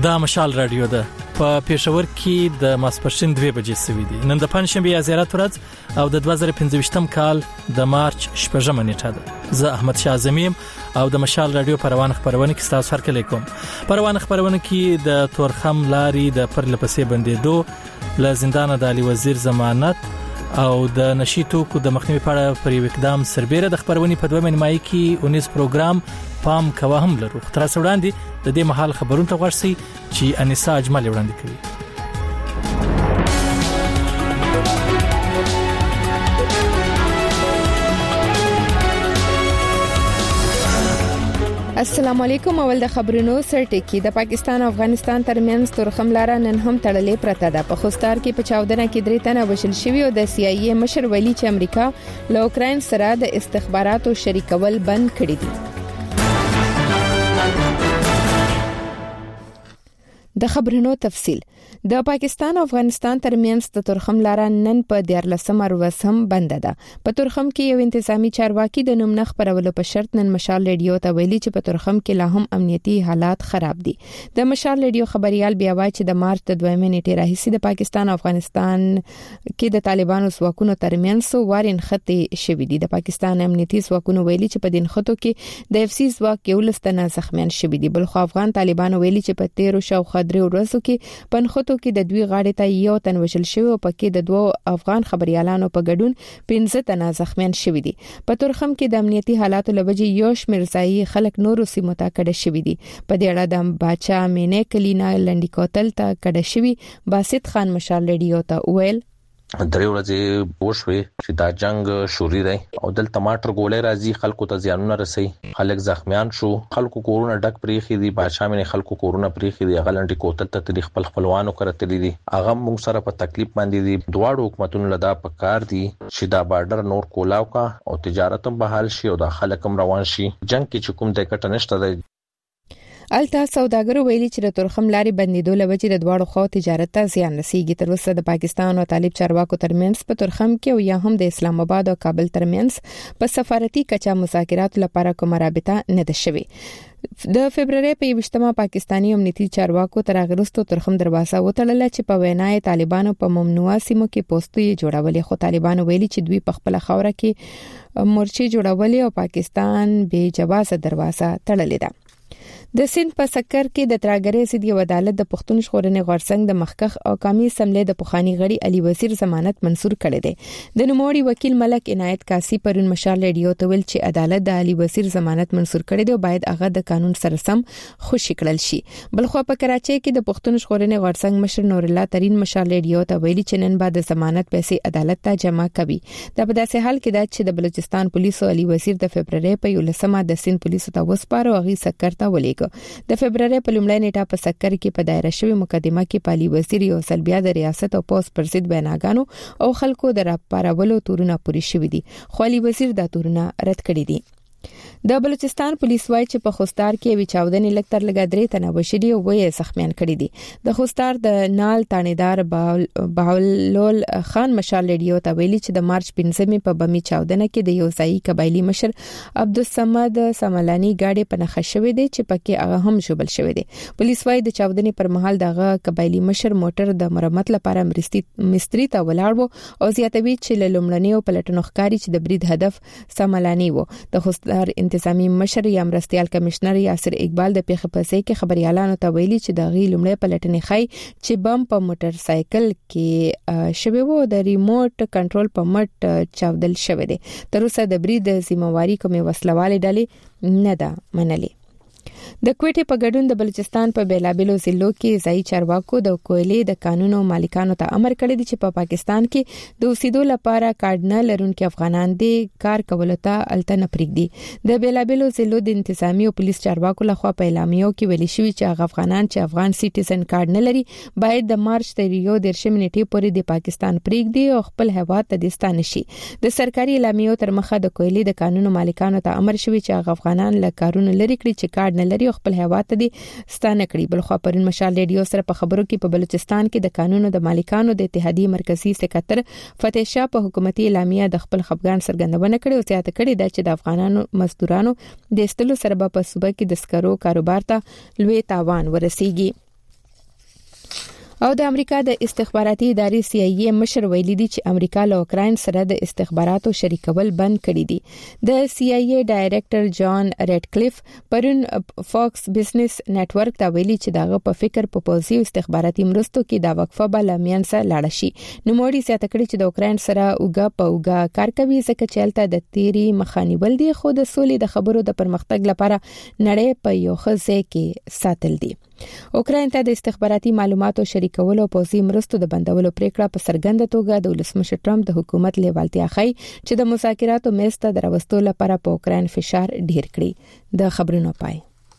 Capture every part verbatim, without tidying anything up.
دا مشال رادیو ده په پېښور کې د ماسپښین دوه بجې سوي دي. نن د پنځشنبه زیارت ورځ او د دوه زره پنځه کال د مارچ شپږمه نیټه ده. زه احمد شاه زمیم او د مشال رادیو پروان خبرونه کې تاسو سره کوم. پروان خبرونه کې د تورخم لاري د پرلپسې بندیدو ل زندان د علي وزیر ضمانت او د نشیتو کو د مخنیوي په اړه پر اقدام سربېره د خبرونې په دوه مې مای کې اونیس پروګرام پام کوه هم لرو. تر څو وړاندې د دې محل خبرونه ته ورسي چې انیسا اجمل وړاندې کوي. السلام علیکم. اول د خبرونو سرټکی. د پاکستان او افغانستان ترمنځ تورخم لار نن هم تړلې پرته ده. په خوستار کې په چاودنه کې درې تنه وژل شوي او د سی آی ای مشر ویلي چې امریکا له اوکرين سره د استخباراتو شریکول بند کړی دي. د خبرونو تفصيل. د پاکستان او افغانستان ترمنځ د تورخم لار نن په دیارلسمه ورځ هم بند ده. په تورخم کې یو انتظامی چارواکي د نوم نخ پرولو په شرط نن مشال رادیو ته ویلي چې په تورخم کې لا هم امنیتي حالات خراب دي. د مشال رادیو خبريال بیا وایي چې د مارچ د دوه نیټې راهیسې د پاکستان او افغانستان کې د طالبانو ځواکونو ترمنځ وارن خطې شوې دي. د پاکستان امنیتي ځواکونو ویلي چې په دین خطو کې د اف سی ځواک یو لستنه زخمیان شوي دي. بل خو افغان طالبانو ویلي چې په تیرو شاوخوا درې ورځو کې پنخوتو کې د دوی غاړې ته یو تن وژل شوی او پکې د دوه افغان خبريالانو په ګډون پنځه تنه زخمیان شوي دي. په تورخم کې د امنیتي حالاتو لوجې یو شمېر ځایي خلک نورو سیمو ته کډه شوي دي. په دې اړه د باچا مینه کلینا لنډی کوتل ته کډه شوی باسط خان مشال رادیو ته ویل درې ورځې وشوي چې دا جنگ شوري دی او دل ټماټر ګولې راځي خلکو ته زیانونه رسي. خلک زخمیان شو، خلکو کورونه ډک پریخي دي. بادشاہ مې خلکو کورونه پریخي دي. غلنډي کوتل ته تاریخ خپل خپلوانو کرتلې دي. هغه موږ سره په تکلیف باندې دي. دواړو حکومتونو لدا په کار دي چې دا بارډر نور کولاو کا او تجارت هم بحال شي او دا خلک هم روان شي. جنگ کې چې کوم د کټ نشته دی. الته سوداګرو ویلي چې د تورخم لاري بندیدو لوجې د دواړو خوا تجارت ته زیان رسیږي. تر اوسه د پاکستان او طالب چارواکو ترمنځ په تورخم کې او یا هم د اسلام آباد او کابل ترمنځ په سفارتي کچا مذاکرات لپاره کومه رابطه نه ده شوې. د فبرवरी په یوشتمه پاکستانی امنیتي چارواکو تر اغرستو تورخم دروازه وتړل چې په وینای طالبانو په ممنوعه سیمو کې پوسټي جوړولې. خو طالبانو ویلي چې دوی په خپل خوره کې مورچې جوړولې او پاکستان به جواز دروازه تړلې ده. د سند په سکر کې د تراګرې سیدی عدالت د پښتون ژغورنې غورڅنګ د مخکخ او قومي سملې د پخوانی غړي علي وزیر ضمانت منسور کړي دي. د نوموړي وکیل ملک عنایت کاسی پرون مشال رادیو ته ویل چې عدالت د علي وزیر ضمانت منسور کړي دي او باید هغه د قانون سره سم خوشی کړل شي. بل خو په کراچۍ کې د پښتون ژغورنې غورڅنګ مشر نور الله ترين مشال رادیو ته ویلي چې نن بعد ضمانت پیسې عدالت ته جمع کوي. دا په داسې حال کې ده چې د بلوچستان پولیسو علي وزیر د فبرवरी په یولسمه د سند پولیسو ته وسپاره او غي سکر ته ولېګو. د فبرवरी په لومړۍ نیټه په سکر کې په دایره شوی مقدمه کې پالي وزیر یو سلبیا د ریاست او پوسټ پر ضد بیانګانو او خلکو د راپارولو تورونه پوری شوی دي. خو علي وزیر دا تورونه رد کړی دي. د بلوچستان پولیس وایي چې په خوستار کې وی چاودنې لکتر لګا درې تنه وشري او وې زخمیان کړي دي. د خوستار د نال تانیدار باولول خان مشال رادیو ته ویلي چې د مارچ پنځمې په بمی چاودنه کې د یو ځای قبایلی مشر عبدالصمد سملانی گاډي په نخښه شوې دي چې پکې هغه هم شوبل شوې دي. پولیس وایي د چاودنې پر مهال دغه قبایلی مشر موټر د مرمت لپاره مرستي مستری ته ولاړ وو او زیاتوي چې لومړنی او پلټنو ښکاری چې د برید هدف سملانی وو. د خوستار انتظامی مشر یا مرستيال کمشنر یاسر اقبال د پیښې په ځای کې خبريالانو ته ویلي چې د غي لومړی پلټنې خای چې بم په موټر سایکل کې شوی وو د ریموټ کنټرول په مټ چاودل شوی دی. تر اوسه د برید ذمہواری کومه وسلواله ډلې نه ده منلې. د کوټې په ګډون د بلوچستان په بیلابلو ضلعو کې ځای چارواکو د کویلې د قانونو مالکانو ته امر کړی دی چې په پا پاکستان کې د اوسېدو لپاره کارت نه لرونکي افغانان دي کار کولو ته الته نه پریږدي. د بیلابلو ضلعو د انتظامی او پولیس چارواکو لخوا په اعلامیو کې ویل شوی چې هغه افغانان چې افغان سټیزن کارت نه لري باید د مارچ تر یو درشم نیټې پورې د پاکستان پریږدي او خپل هیواد ته د ستانه شي. د سرکاري اعلامیو تر مخه د کویلې د قانونو مالکانو ته امر شوی چې هغه افغانان له کارونو لري کړي چې کارت نه لري خپل هیواد ته دي ستانه کړي. بل خو پرون مشال رادیو سره په خبرو کې په بلوچستان کې د قانونو د مالکانو د اتحادیې مرکزی سکرټر فتح شاه په حکومتي اعلامیه د خپل خپګان څرګندونه کړې او زیاته کړې ده چې د افغانانو مزدورانو د استلو سره په صوبه کې د سکرو کاروبار ته لوی تاوان ورسیږي. او د امریکا د استخباراتي ادارې سی آی ای مشر ویلي دی چې امریکا له اوکرين سره د استخباراتو شریکول بند کړی دي. د سی آی ای ډایریکټر جان ریډکلیف پرون فاکس بزنس نتورک ته ویلي چې دغه په فکر په پوزي استخباراتي مرستو کې د وقفه بل میانسه لاړ شي. نو موړي سیاته کړی چې د اوکرين سره اوګه په اوګه کار کوي ځکه چې الته د تیری مخانیول دي خو د سولې د خبرو د پرمختګ لپاره نړۍ په یو خزه کې ساتل دي. اوکرين ته د استخباراتي معلوماتو شریکولو په پوزي مرستو د بندولو پریکړه په سرګند توګه د ولسمشر ټرمپ د حکومت لیوالتیا خي چې د مذاکراتو میسته دروستو لپاره په اوکرين فشار ډیر کړي. د خبرونو پای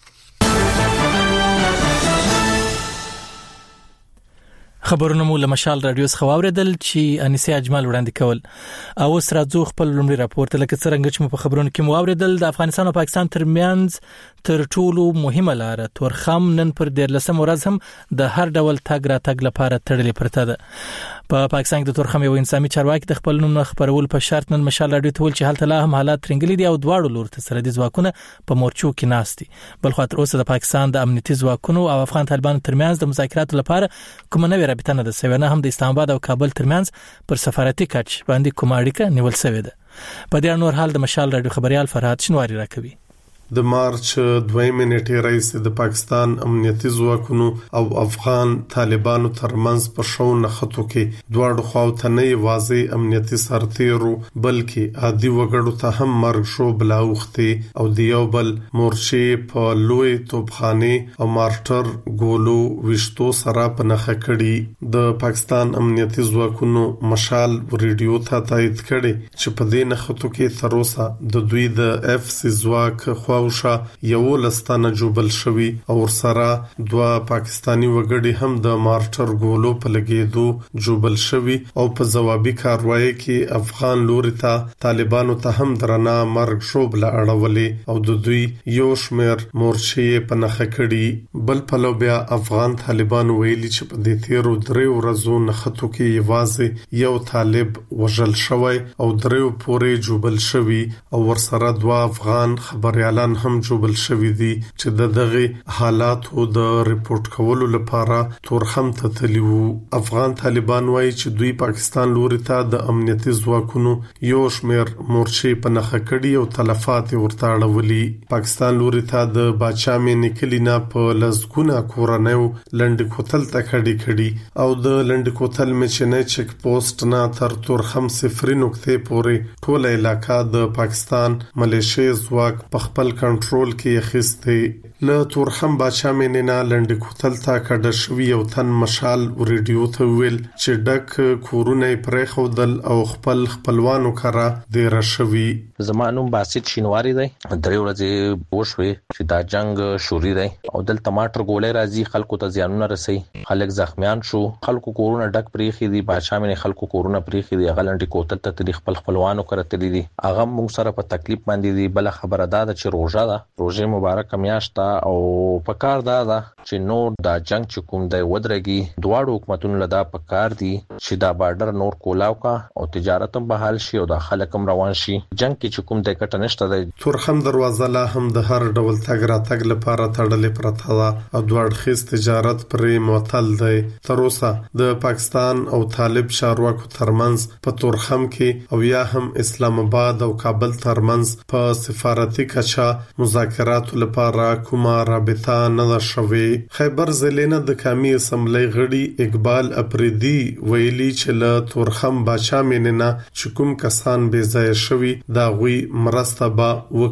خبرونه مو له مشال رادیو څخه واوریدل چې انیسه اجمل وړاندې کول. او سره ځو خپل لومړی راپورټ لکه څنګه چې په خبرونو کې مو واوریدل د افغانستان او پاکستان ترمنځ تر ټولو مهمه لار تورخم نن پر دیرلسم ورځ هم د هر ډول تګ را تګ لپاره تړلې پرته ده. په پاکستان کې د تورخم یو انساني چارواکي د خپل نوم خبرول په شرط نن مشال رادیو ته ول چې حالت لا هم حالات ترنګلي دي او دواړو لور ته سره د ځواکونه په مورچو کې ناشتي. بل خو تر اوسه د پاکستان د امنیتي ځواکونو او افغان طالبانو ترمنځ د مذاکراتو لپاره کومه نوې رابطه نه ده سوي، نه هم د اسلام آباد او کابل ترمنځ پر سفارتي کچ باندې کومه اړیکه نیول شوې ده. په دې نور حال د مشال رادیو خبريال فرهاد شنواری راکوي. د مارچ دویمه نیټه رئیس د پاکستان امنیتي ځواکونو او افغان طالبانو ترمنځ په شو نخټو کې دواړو خواو ته نه واضح امنیتي سرتیرو بلکې عادي وګړو ته هم مرګ شو بلاوختي او د یو بل مورچې په لوی توپخانه او مارټر ګولو وشتو سره په نخښه کړي. د پاکستان امنیتي ځواکونو مشال ریډیو ته تایید کړي چې په دې نخټو کې تر اوسه د دوی د اف سی ځواک خواوشا یو لستانه جوبل شوی او سره دوا پاکستانی وګړي هم د مارټر ګولو په لګیدو جوبل شوی او په جوابي کاروایی کې افغان لوري ته طالبانو ته هم درنه مرګ شوبله اړولې او د دوی یو شمیر مورچې په نخښه کړي. بل په لوبیا افغان طالبانو ویلي چې په دې تیرو درې ورځو نخښو کې یوازې یو طالب وژل شوی او درې پورې جوبل شوی او ورسره دوا افغان خبريالان هم جوبل شوی دي چې د دغه حالاتو د ریپورت کولو لپاره تورخم ته تلیو. افغان طالبان وایي چې دوی پاکستان لوري ته د امنیتي ځواکونو یو شمیر مورچې په نخښه کړي او تلفات ورته اړولي. پاکستان لوري ته د باچا مې نکلینا په لزګونه کورنیو لنډ کوتل ته کړي کړي او د لنډ کوتل مچنه چک پوسټ نه تر تورخم صفر نقطې پورې ټول علاقہ د پاکستان ملیشي ځواک په خپل کنټرول کې اخیسته. له تورخم باچا مینینا لنډ کوتل ته کډه شوی او تن مشال ریډیو ته ویل چې ډک کورونه پرې خودل او خپل خپلوانو کرا د رشوي. زمانوم باسط شینواری دی درې ورځې وشوي چې دا جنگ شوري دی او دل ټماټر ګولې راځي خلکو ته زیانونه رسي خلک زخمیان شو خلکو کورونه ډک پریخي دي باچا مینه خلکو کورونه پریخي دي غلنډي کوتل ته تل خپل خپلوانو کرتلی دي هغه موږ سره په تکلیف باندې دي. بل خبره ده چې روزه ده روزه مبارک میاشت او پکار دا ده چې نور دا جنگ چې کوم دی ودرېږي دواړو حکومتونو لدا پکار دي چې دا بارډر نور کولاو کا او تجارت هم بحال شي او دا خلک هم روان شي. جنگ کې چې کوم د کټ نشته دی. تورخم دروازه لا هم د هر ډول تګ را تګ لپاره تړلې پرته ده او دوړ خیس تجارت پرې معطل دی. تر اوسه د پاکستان او طالب چارواکو ترمنځ په تورخم کې او یا هم اسلام آباد او کابل ترمنځ په سفارتي کچا مذاکرات لپاره کومه رابطه نه شوي. خیبر زلینه د قومي اسمبلی غړي اقبال اپریدي ویلي چې له تورخم باچا میننه چې کوم کسان بې ځای شوي دا غوي مرسته با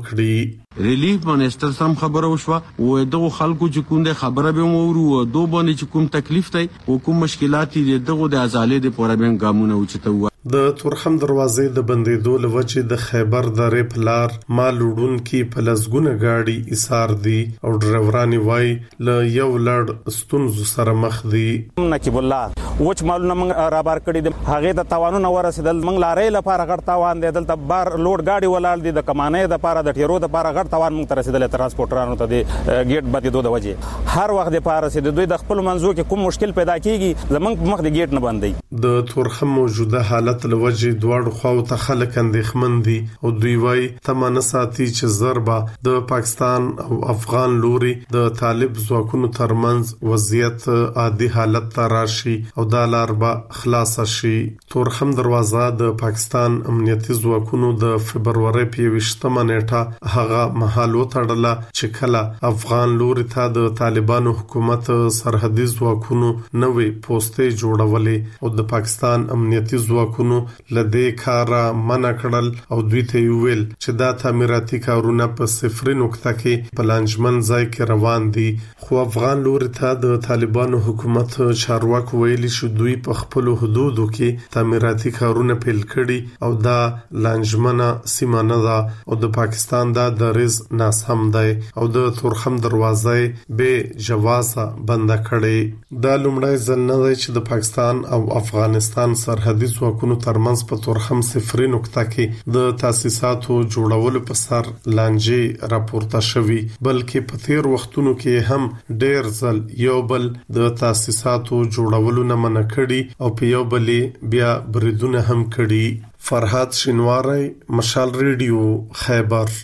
وکړي. ریلیف منسٹر سم خبره وشوه و دغه خلکو چې کوم د خبره به مورو و دو باندې چې کوم تکلیف دی او کوم مشکلات دي دغه د ازالې د پوره بین ګامونه اوچته. د تورخم دروازې د بندیدو لوجه د خیبر درې پلار مال وډون کې پلسګونه گاډي ایثار دي او ډرایورانی وای ل یو لړ ستونزو سره مخ دي. نقیب الله وچ مالونه موږ رابار کړی دي هغه ته توانونه ورسېدل موږ لارې لپاره غټ توان دی دلته بار لوډ گاډي ولاړ دي د کمانې د لپاره د ټیرو د لپاره غټ توان موږ ته رسېدل ترانسپورټرانو ته دی ګیټ باندې دوه وجه هر وخت د لپاره سي دوی د خپل منځو کې کوم مشکل پیدا کیږي زمونږ مخ د ګیټ نه باندې د تورخم موجوده حالت لوجه دواړو خواو ته خلک اندېښمن دي او دوی وايي تمانه ساتي چې ضربه د پاکستان او افغان لوري د طالب ځواکونو ترمنځ وضعیت عادي حالت ته راشي او د لاربا خلاص شي. تورخم دروازه د پاکستان امنیتي ځواکونو د فبرवरी په یوشتمه نیټه هغه محل وتړله چې کله افغان لوري ته د طالبانو حکومت سرحدي ځواکونو نوې پوسټې جوړولې او د پاکستان امنیتي ځواکونو لدې کارا منع کړل او دوی ته ویل چې دا تعمیراتي کارونه په صفر نقطه کې پلانجمن ځای کې روان دي. خو افغان لوري ته د طالبانو حکومت چارواکو ویلي شو دوی په خپل حدودو کې تعمیراتي کارونه پیل کړي او دا لانجمنه سیمه نه ده او د پاکستان دا دریز ناس هم دی او د تورخم دروازه به جوازه بند کړي. دا لومړی ځل نه دی چې د پاکستان او افغانستان سرحدي ځواکونو ترمنځ په تورخم صفر نقطه کې د تاسیساتو جوړولو په سر لانجې راپورته شوي بلکې په تیر وختونو کې هم ډېر ځل یو بل د تاسیساتو جوړولو نه منع کړي او په یو بل بیا بریدونه هم کړي. فرحات شینواری، مشال ریډیو، خیبر.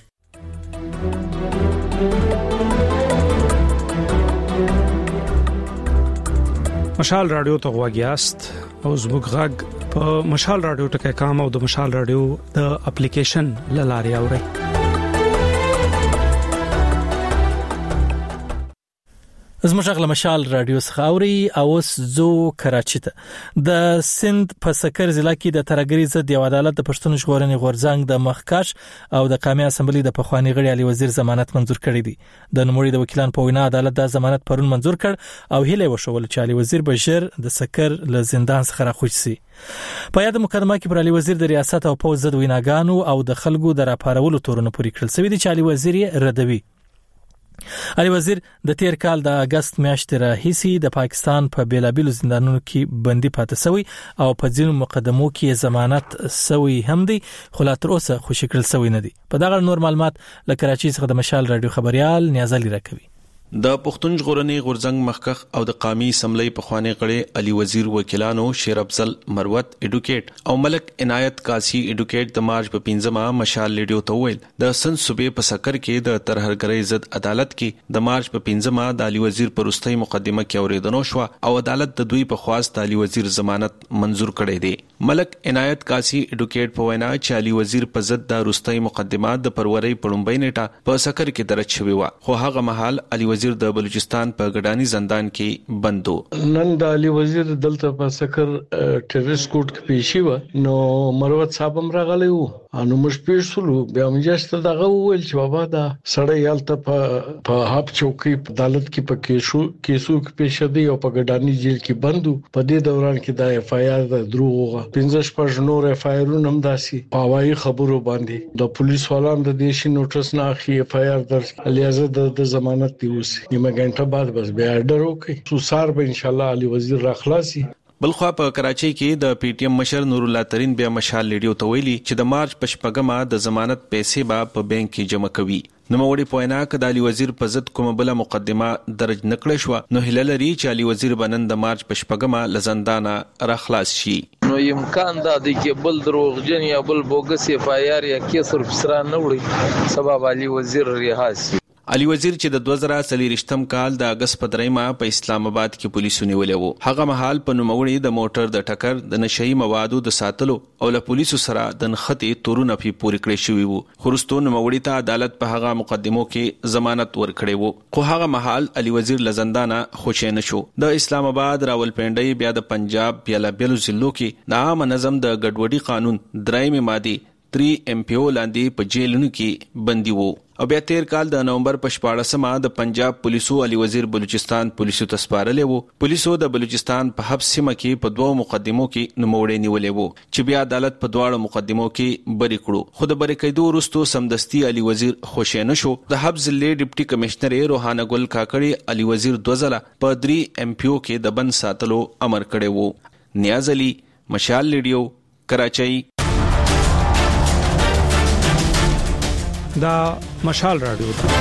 مشال رادیو ته غواګیاست او زموږ غږ په مشال رادیو ټکي کام او د مشال رادیو د اپلیکیشن لاري اوري. زموږ غل مشال رادیو څخه او اوس زو کراچي ته د سند په سکر ضلع کې د ترګری ضد یو عدالت د پښتون ژغورنې غورځنګ د مخکش او د قومي اسمبلی د پخوانی غړي علي وزیر ضمانت منزور کړی دی. د نوموړي د وکیلان په وینا عدالت د ضمانت پرون منزور کړ او هیله وشول چې علي وزیر بشیر د سکر له زندان څخه راخوش شي. په یاد مقدمه کې پر علي وزیر د ریاست او پوز ضد ویناګانو او د خلکو د راپارولو تورونه پوری کړل شوی دی چې علي وزیر یې ردوي. علي وزیر د تیر کال د اگست میاشتې راهیسي د پاکستان په بیلابیلو زندانونو کې بندي پاتې شوی او په ځینو مقدمو کې ضمانت شوی هم دی خو لا تر اوسه خوشی کړل شوی نه دی. په دغه نور معلومات له کراچي څخه د مشال رادیو خبريال نیازلی راکوي. د پښتون ژغورنې غورځنګ مخکخ او د قومي اسمبلی په خوانی غړي علي وزیر وکیلانو شیر افضل مروت اډوکیټ او ملک عنایت قاسی اډوکیټ د مارچ په پنځمه مشال ریډیو ته ویل د سن صوبې په سکر کې د ترهرګرۍ ضد عدالت کې د مارچ په پنځمه د علي وزیر پروستۍ مقدمه کې اوریدنو شو او عدالت د دوی په خواست علي وزیر ضمانت منزور کړی دی. ملک عنایت قاسی اډوکیټ په وینا چې علي وزیر په ضد د روستۍ مقدمه د فروری په لومړۍ نیټه په سکر کې درج شوی و خو هغه مهال علي وزیر د بلوچستان په ګډانی زندان کې بندو. نن د علي وزیر دلته په سکر ټیرس کوټ کې پیشي و نو مروت صاحب هم راغلی وو انو مش پیښلو بیا مجسته دغه ویل چې بابا دا سړی یالته په په هاب چوکي عدالت کې په کیسو کیسو کې پیښ دی او په ګډانی جیل کې بندو. په دې دوران کې د اف آی آر د دروغه پنځه شپږ نور اف آی آر هم داسي پاوای خبرو باندې د پولیس والانو د دیشي نوټس نه اخی اف آی آر درج الیازه د ضمانت دی اوس نیمه غنټه بعد بس بیا ډر وکي سو سار به ان شاء الله علي وزیر راخلاصي. بلخوا په کراچۍ کې د پی ټی ایم مشر نور الله ترين بیا مشال لیډیو ته ویلي چې د مارچ په شپږمه د ضمانت پیسې به په بانک کې جمع کوي. نو موړي پوینا ک د علي وزیر په ضد کومه بل مقدمه درج نکړې شو نو هلل لري چې علي وزیر بنن د مارچ په شپږمه لزندانه راخلاص شي. نو امکان دا دی چې بل دروغجن یا بل بوګس اف آی آر یا کیس ورپسرا نه وړي سبب علي وزیر رها شي. علي وزیر چې د دوه زره څلورم کال د اگست په دریمه په اسلام آباد کې پولیسو نیولې وو هغه مهال په نوموړي د موټر د ټکر د نشئی موادو د ساتلو او له پولیسو سره د نخښتې تورونه پی پوری کړی شوی وو. خورستو نوموړي ته عدالت په هغه مقدمو کې ضمانت ورکړی وو خو هغه مهال علي وزیر لزندانه خوشی نشو. د اسلام آباد راولپنډي بیا د پنجاب بیا بیلو ضلعو کې د عام نظم د ګډوډي قانون درېمه ماده تری ایم پی او لاندې په جیلونو کې بندي وو. او بیا تیر کال د نومبر په شپاړسمه د پنجاب پولیسو علي وزیر بلوچستان پولیسو تسپارلې وو. پولیسو د بلوچستان په حبس سیمه کې په دوه مقدمو کې نوموړي نیولې وو چې بیا عدالت په دواړو مقدمو کې بری کړو. خو د بری کېدو وروسته سمدستي علي وزیر خوشی نشو. د حبس ضلع ډیپټي کمشنر روحانه ګل کاکړي علي وزیر دوزله په درې ایم پی او کې د بند ساتلو امر کړی وو. نیاز علي، مشال ریډیو، کراچۍ. دا مشال رادیو ده.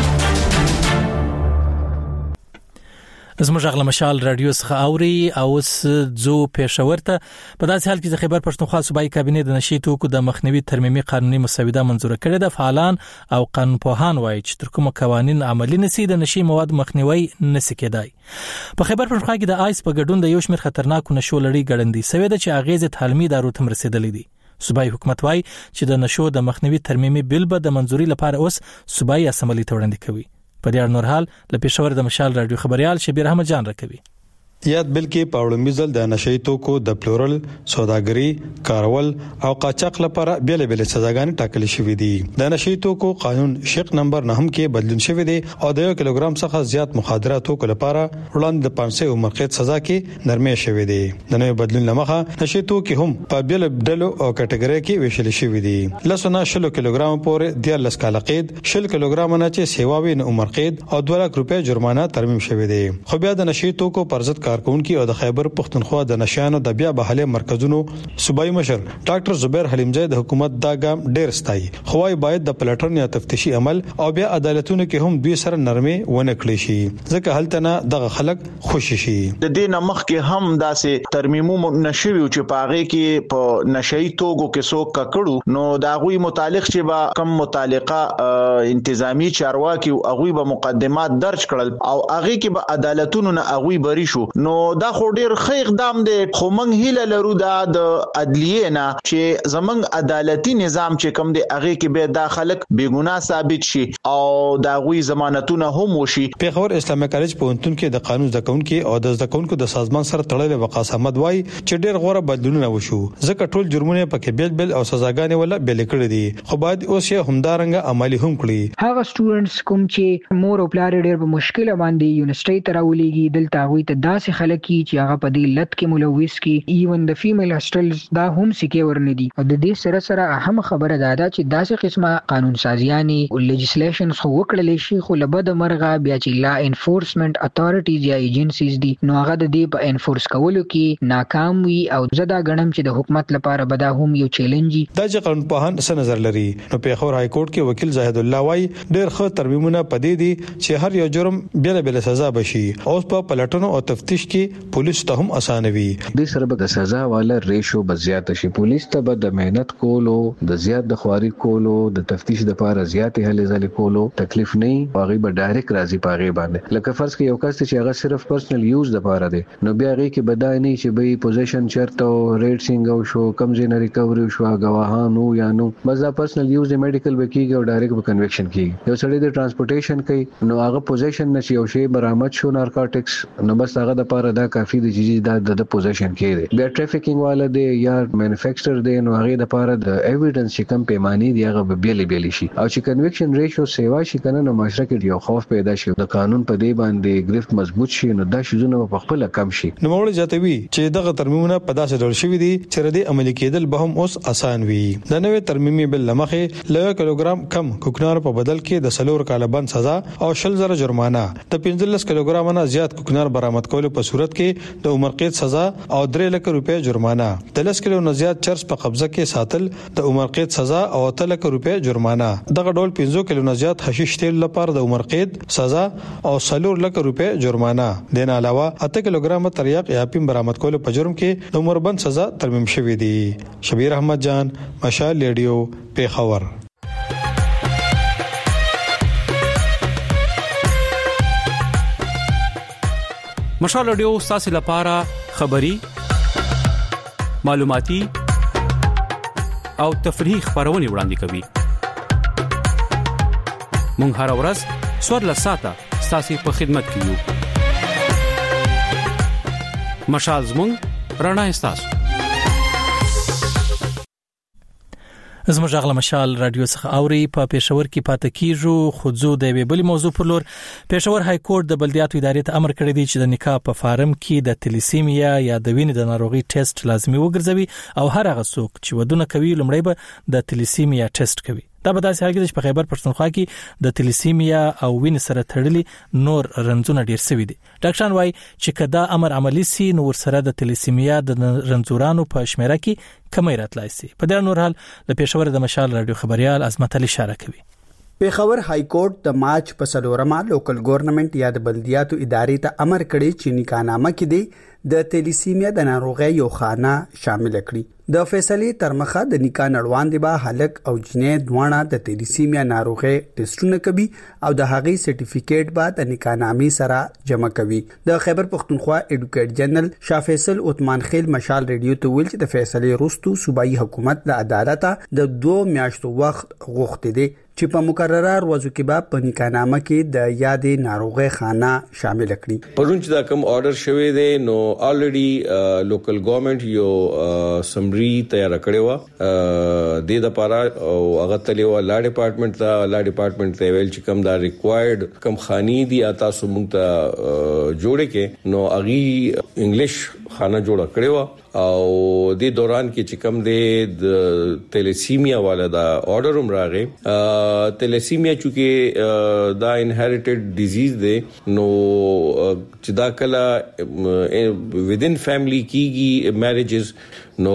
زموږ غږ مشال رادیو څخه اوري او زو پېښور ته. په داسې حال کې د خیبر پښتونخوا صوبایي کابینه د نشي توکو د مخنیوي ترمیمي قانوني مسوده منزور کړې ده. فعالان او قانونپوهان وایي چې تر کومه قوانين عملي نشي د نشي مواد مخنیوي نشي کېدای. په خیبر پښتونخوا کې د آیس په ګډون د یو شمېر خطرناکو نشو لړۍ ګړندې سوي ده چې اغیزه تعلیمي ادارو ته رسیدلې دي. صوبایي حکومت وایي چې د نشو د مخنیوي ترمیمي بل به د منزوري لپاره اوس صوبایي اسمبلی ته وړاندې کوي. په دې اړه نور حال له پېښور د مشال رادیو خبريال شبیر احمد جان راکوي. یاد بل کې پاوړمبي ځل د نشئی توکو د پلورل، سوداګري، کارول او قاچاق لپاره بیل بیل سزاګانې ټاکل شوې دي. د نشئی توکو قانون شق نمبر نه کې بدلون شوی دی او د یو کیلوګرام څخه زیات مخدره توکو لپاره وړاندې د پنځه سوه عمر قید سزا کې نرمي شوې دي. د نوې بدلون لمخه نشئی توکي هم په بیل ډلو او کټګوري کې ویشل شوی دي. لسونه شل کیلوګرام پورې د لس کال قید، شل کیلوګرام نه چې سیواوي نه عمر قید او دوه لک روپۍ جرمانه ترمیم شوی دی. خو بیا د نشئی توکو پر ضد کارکونکو او د خیبر پښتونخوا د نشانو د بیا بحاله مرکزونو صوبایي مشر ډاکټر زبیر حلیمزی د حکومت دا ګام ډیر ستایي. خوای باید د پلاترن یا تفتیشي عمل او بیا عدالتونو کې هم دوی سره نرمي ونه کړی شي ځکه هلته نه دغه خلک خوشي شي. د دې نمخ کې هم داسې ترمیمو نشوي چې پاغه کې په نشئی توګو کې څوک ککړو نو دا غوي متعلق چې با کم متعلقه انتظامی چارواکي او غوي به مقدمات درج کړل او هغه کې به عدالتونو نه غوي بری شو نو دا خو ډیر ښه اقدام دی. خو موږ هیله لرو دا د عدلیه نه چې زمنګ عدالتي نظام چې کوم دی هغه کې به دا خلک بیګناه ثابت شي او دا غوي ضمانتونه هم وشي. پیښور اسلامي کالج پوهنتون کې د قانون زده کوونکو او د زده کوونکو د سازمان سره تړلې وقاص احمد وای چې ډیر غوړه بدلونونه وشو ځکه ټول جرمونه پکې بیل بیل او سزاګانې ولا بیل کړې دي خو باید اوس یې همدارنګه عملی هم کړي. هغه سټوډنټس کوم چې مور او پلار ډیر په مشکل باندې یونیورسيټي ته راولېږي دلته غوي ته داسې خلک چې هغه په دې لټ کې ملوث کی ایون د فیمیل هاستلز دا هم سکیور نه دي او د دې سره سره اهم خبره ده چې داسې قسمه قانون سازیانی او لیجسلیشنز خو وکړل شي خو لبد مرغه بیا چې لا انفورسمنت اتھارټیز یا ایجنسیز دي نو هغه د دې په انفورس کولو کې ناکام وي او زدا غنم چې د حکومت لپاره بدا هم یو چیلنج. د ځ قانون په هان څه نظر لري نو پیښور های کورټ کې وکیل زاهد الله وای ډېر ښه ترمیمونه پدې دي چې هر یو جرم بیل بیل سزا بشي او په پلټنو او تفتیش کې پولیس ته هم اسانه وي. د سره به د سزا والا ریشو بزیات شي. پولیس ته به د مهنت کولو د زیات د خواري کولو د تفتیش د لپاره زیات هلې ځلې کولو تکلیف نه واغې به ډایرکټ راځي پاغه باندې. لکه فرض کې یو کس چې هغه صرف پرسنل یوز د لپاره دی نو بیا هغه کې بدای نه چې به پوزیشن چرته ریټینګ او شو کم زین ریکوري شو غواهانو یا نو مزه پرسنل یوز د میډیکل وکیږي او ډایرکټ به کنویکشن کیږي. یو سړی د ترانسپورټیشن کوي نو هغه پوزیشن نشي او شی برآمد شو نارکوټکس نو بس هغه د لپاره دا کافي دی چې دا د پوزیشن کې دی. بیا ټریفیکینګ والا دی یا مینوفیکچرر دی نو هغه د لپاره د ایویډنس چې کم پیمانه دی هغه به بیل بیل شي او چې کنویکشن ریشو سیوا شي کنه نو معاشره کې یو خوف پیدا شي د قانون په دی باندې گرفت مضبوط شي نو دا شیزونه په خپل کم شي. نو موږ جاتوي چې دغه ترمیمونه په داسې ډول شوي دي چې ردی عملي کېدل به هم اوس آسان وي. د نوې ترمیمي بل لمخه ل یو کیلوګرام کم کوکنار په بدل کې د سلور کال بند سزا او شل زره جرمانه د پنځلس کیلوګرام نه زیات کوکنار برآمد کولو په صورت کې د عمر قید سزا او درې لک روپۍ جرمانه، د لس کیلو نه زیات چرس په قبضه کې ساتل د عمر قید سزا او اتل لک روپۍ جرمانه. دغه ډول پنځه کیلو نه زیات حشیش تیل لپاره د عمر قید سزا او سلور لک روپۍ جرمانه. د نه علاوه اته کیلوګرام تریاق یا پیم برآمد کولو په جرم کې د عمر بند سزا ترمیم شوې دي. شبیر احمد جان، مشال ریډیو، پیښور. مشال ریډیو ستاسو لپاره خبری، معلوماتي او تفریحي خبرونه وړاندې کوي. مونږ هر ورځ څوارلس ساعته ستاسو په خدمت کې یو. مشال زموږ رڼا ستاسو. زموږ غلا مشال رادیو څخه اوري په پېښور کې پاتې کیږو خو زو د وی بلی موضوع پر لور پېښور های کورټ د بلدیاتو ادارې ته امر کړی دی چې د نکاح په فارم کې د تلیسیمیا یا د وینې د ناروغي ټیسټ لازمي وګرځوي او هر هغه څوک چې ودونه کوي لومړی به د تلیسیمیا ټیسټ کوي. دا به داسې حال کې چې په خیبر پښتونخوا کې د تلیسیمیا او وینې سره تړلي نور رنځونه ډیر شوي دي. ډاکټران وايي چې کدا امر عملی سي نو ورسره د تلیسیمیا د رنځورانو په شمیره کې کمی راتلای سي. په دې نور حال د پېښور د مشال رادیو خبريال عظمت علي اشاره کوي. پېښور های کورټ د مارچ په سلورمه لوکل ګورنمنت یا د بلدیاتو ادارې ته امر کړی چې نکاحنامه کې دی د تلیسیمیا د ناروغۍ یو خانه شامل کړي. د فیصلې تر مخه د نکاح نړوان دی به هلک او جنې دوانه د تلیسیمیا ناروغۍ ټیسټونه کوي او د هغې سرټیفیکیټ به د نکاحنامې سره جمع کوي. د خیبر پښتونخوا ایډوکیټ جنرال شاه فیصل عثمان خیل مشال ریډیو ته ویل چې د فیصلې وروسته صوبایي حکومت له عدالت د دوه میاشتو وخت غوښتي دي چې په مقرره ورځو کې به په نکاحنامه کې د یادې ناروغۍ خانه شامل کړي. پرون چې دا کوم آرډر شوی دی نو الریډي لوکل ګورنمنت یو سمري تیار کړی و د د لپاره او هغه تلو لا ډپارټمنټ ته لا ډپارټمنټ ته ویل چې کوم دا ریکوایرډ کوم خاني دي اته سو مونږ ته جوړه کې نو اغي انګلیش خانه جوړه کړی و او د دوران کې چې کوم د تلیسیمیا والا دا آرډر هم راغی. تلیسیمیا چونکه دا انهریټډ ډیزیز دی نو چې دا کله ودین فیملی کیږي میریجز نو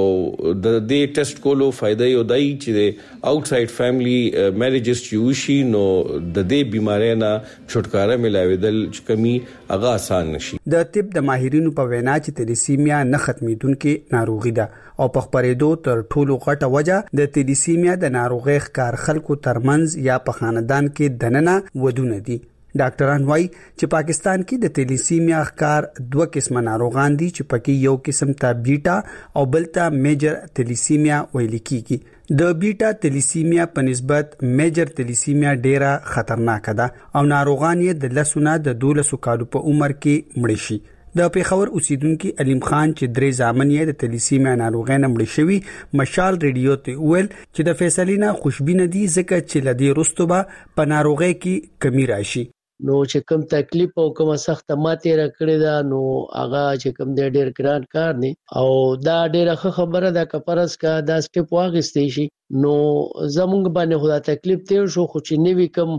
د دې ټیسټ کولو فائدہ یو دی چې آوټساید فیملی میریجز چې وشي نو د دې بیماری نه چھټکارا ملاویدل چې کمی هغه آسان نشي. د طب د ماهرینو په وینا چې تلیسیمیا نه ختمیدونکې ناروغي ده او په خبرېدو تر ټولو غټه وجه د تلیسیمیا د ناروغي ښکار خلکو ترمنځ یا په خاندان کې دننه ودونه دي. ډاکټران وايي چې پاکستان کې د تلیسیمیا ښکار دوه قسمه ناروغان دي چې پکې یو قسم ته بیټا او بل ته میجر تلیسیمیا ویل کیږي. د بیټا تلیسیمیا په نسبت میجر تلیسیمیا ډیره خطرناک ده او ناروغان یې د لسونه د دولسو کالو په عمر کې مړ شي. د پېښور اوسیدونکو علیم خان چې درې ځامن یې د تلیسیمیا ناروغۍ نه مړ شوی مشال ریډیو ته ویل چې د فیصلینا خوشبینه دي ځکه چې لدی رستوبه په ناروغۍ کې کمی راشي. نو چې کوم تکلیف او کوم سخت ماته را کړی دا نو هغه چې کوم د ډېر ګران کار دی او دا ډېر خبره ده کپرس کا دا سټپ واغستې شي نو زمونږ باندې خدا تکلیف تیر شو خو چې نوی کوم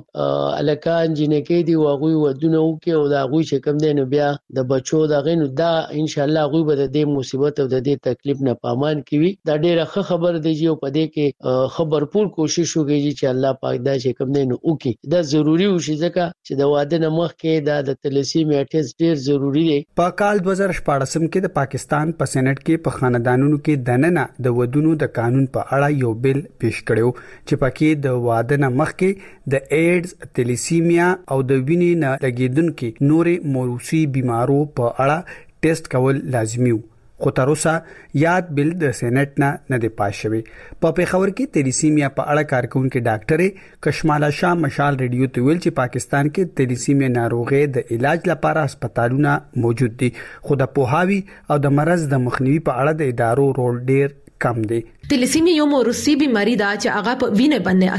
الکان جنکې دی واغوي ودونه وکي او دا غوي چې کوم دی نو بیا د بچو دا غینو دا ان شاء الله غوي به د دې مصیبت او د دې تکلیف نه پامان کوي. دا ډېر خبر دی چې په دې کې خبرپور کوشش وکړي چې الله پاک دا چې کوم دی نو وکي دا ضروری وشي ځکه چې د واده نه مخکې دا د تلیسیمیا ټیسټ ډېر ضروری دی. په کال دوه زره شپږ کې د پاکستان په سېنات کې په خاندانونو کې دننه د ودونو د قانون په اړه یو بل پیش کړو چې پکې د واده نه مخکې د ایډز تلیسیمیا او د وینې نه لګیدونکو نورې موروثي بیمارو په اړه ټیسټ کول لازمي وو. خو تر اوسه یاد بل د سېنات نه نه دی پاس شوی. په پېښور کې تلیسیمیا په اړه کارکونکو ډاکټر کشماله شاه مشال ریډیو ته ویل چې پاکستان کې تلیسیمیا ناروغي د علاج لپاره هسپتالونه موجود دي خو د پوهاوی او د مرز د مخنیوي په اړه د ادارو رول ډیر کم دی. تلیسیمیا یو موروثي بیماری ده چې هغه په وینې باندې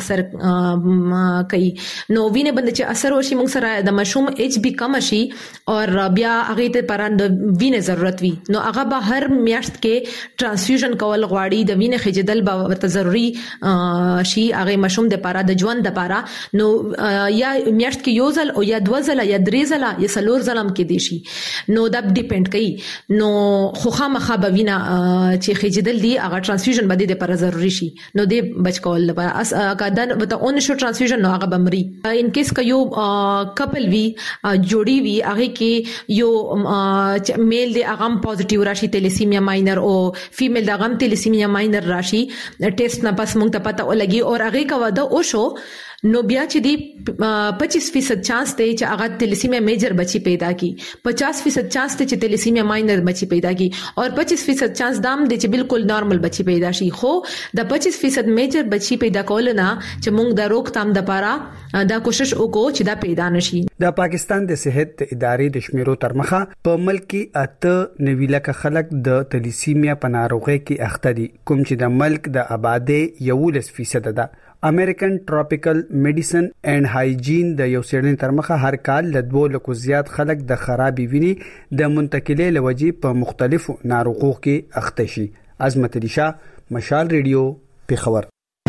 اثر کوي. نو وینې باندې چې اثر وشي موږ سره د مشوم ایچ بی کم شي او بیا هغه ته پران د وینې ضرورت وي نو هغه به هر میاشت کې ترانسفیوژن کول غواړي د وینې خجدل به ورته ضروری شي هغه مشوم د لپاره د ژوند لپاره نو یا میاشت کې یو ځل او یا دوه ځله یا درې ځله یا څلور ځله هم کې دي شي نو دا ډیپند کوي نو خو خامخا به وینه چې خجدل دي هغه ترانسفیوژن باندې د لپاره ضروری شي نو د بچ کول لپاره کدان وته اون شو ترانسفیوژن نو هغه بمري. ان کیس ک یو کپل وی جوړی وی هغه کې یو میل د اغم پوزټیو راشي تلیسیمیا ماینر او فیمیل د اغم تلیسیمیا ماینر راشي ټیسټ نه پس مونږ ته پته ولګي او هغه کا ودا او شو نو بیا چې دی پچیس فیصد چانس دی چې هغه تلیسیمیا میجر بچی پیدا کی پچاس فیصد چانس دی چې تلیسیمیا ماینر بچی پیدا کی اور پچیس فیصد چانس دام دی چې بالکل نارمل بچی پیدا شي خو د پچیس فیصد میجر بچی پیدا کول نه چې موږ د روکتام د پاره دا کوشش وکړو چې دا پیدا نشي. د پاکستان د صحت ادارې د شمیرو تر مخه په ملک کې اته نوي لک خلک د تلیسیمیا په ناروغي کې اخته دي کوم چې د ملک د آبادی یولس فیصد ده. امریکن ټراپیکل میډیسن اینڈ هایجین د یو سیړنې تر مخه هر کال ل دوه لکو زیات خلک د خرابې وینې د منتقلې لوجي په مختلفو ناروغو کې اخته شي. عظمت علي شاه، مشال ریډیو، پیښور.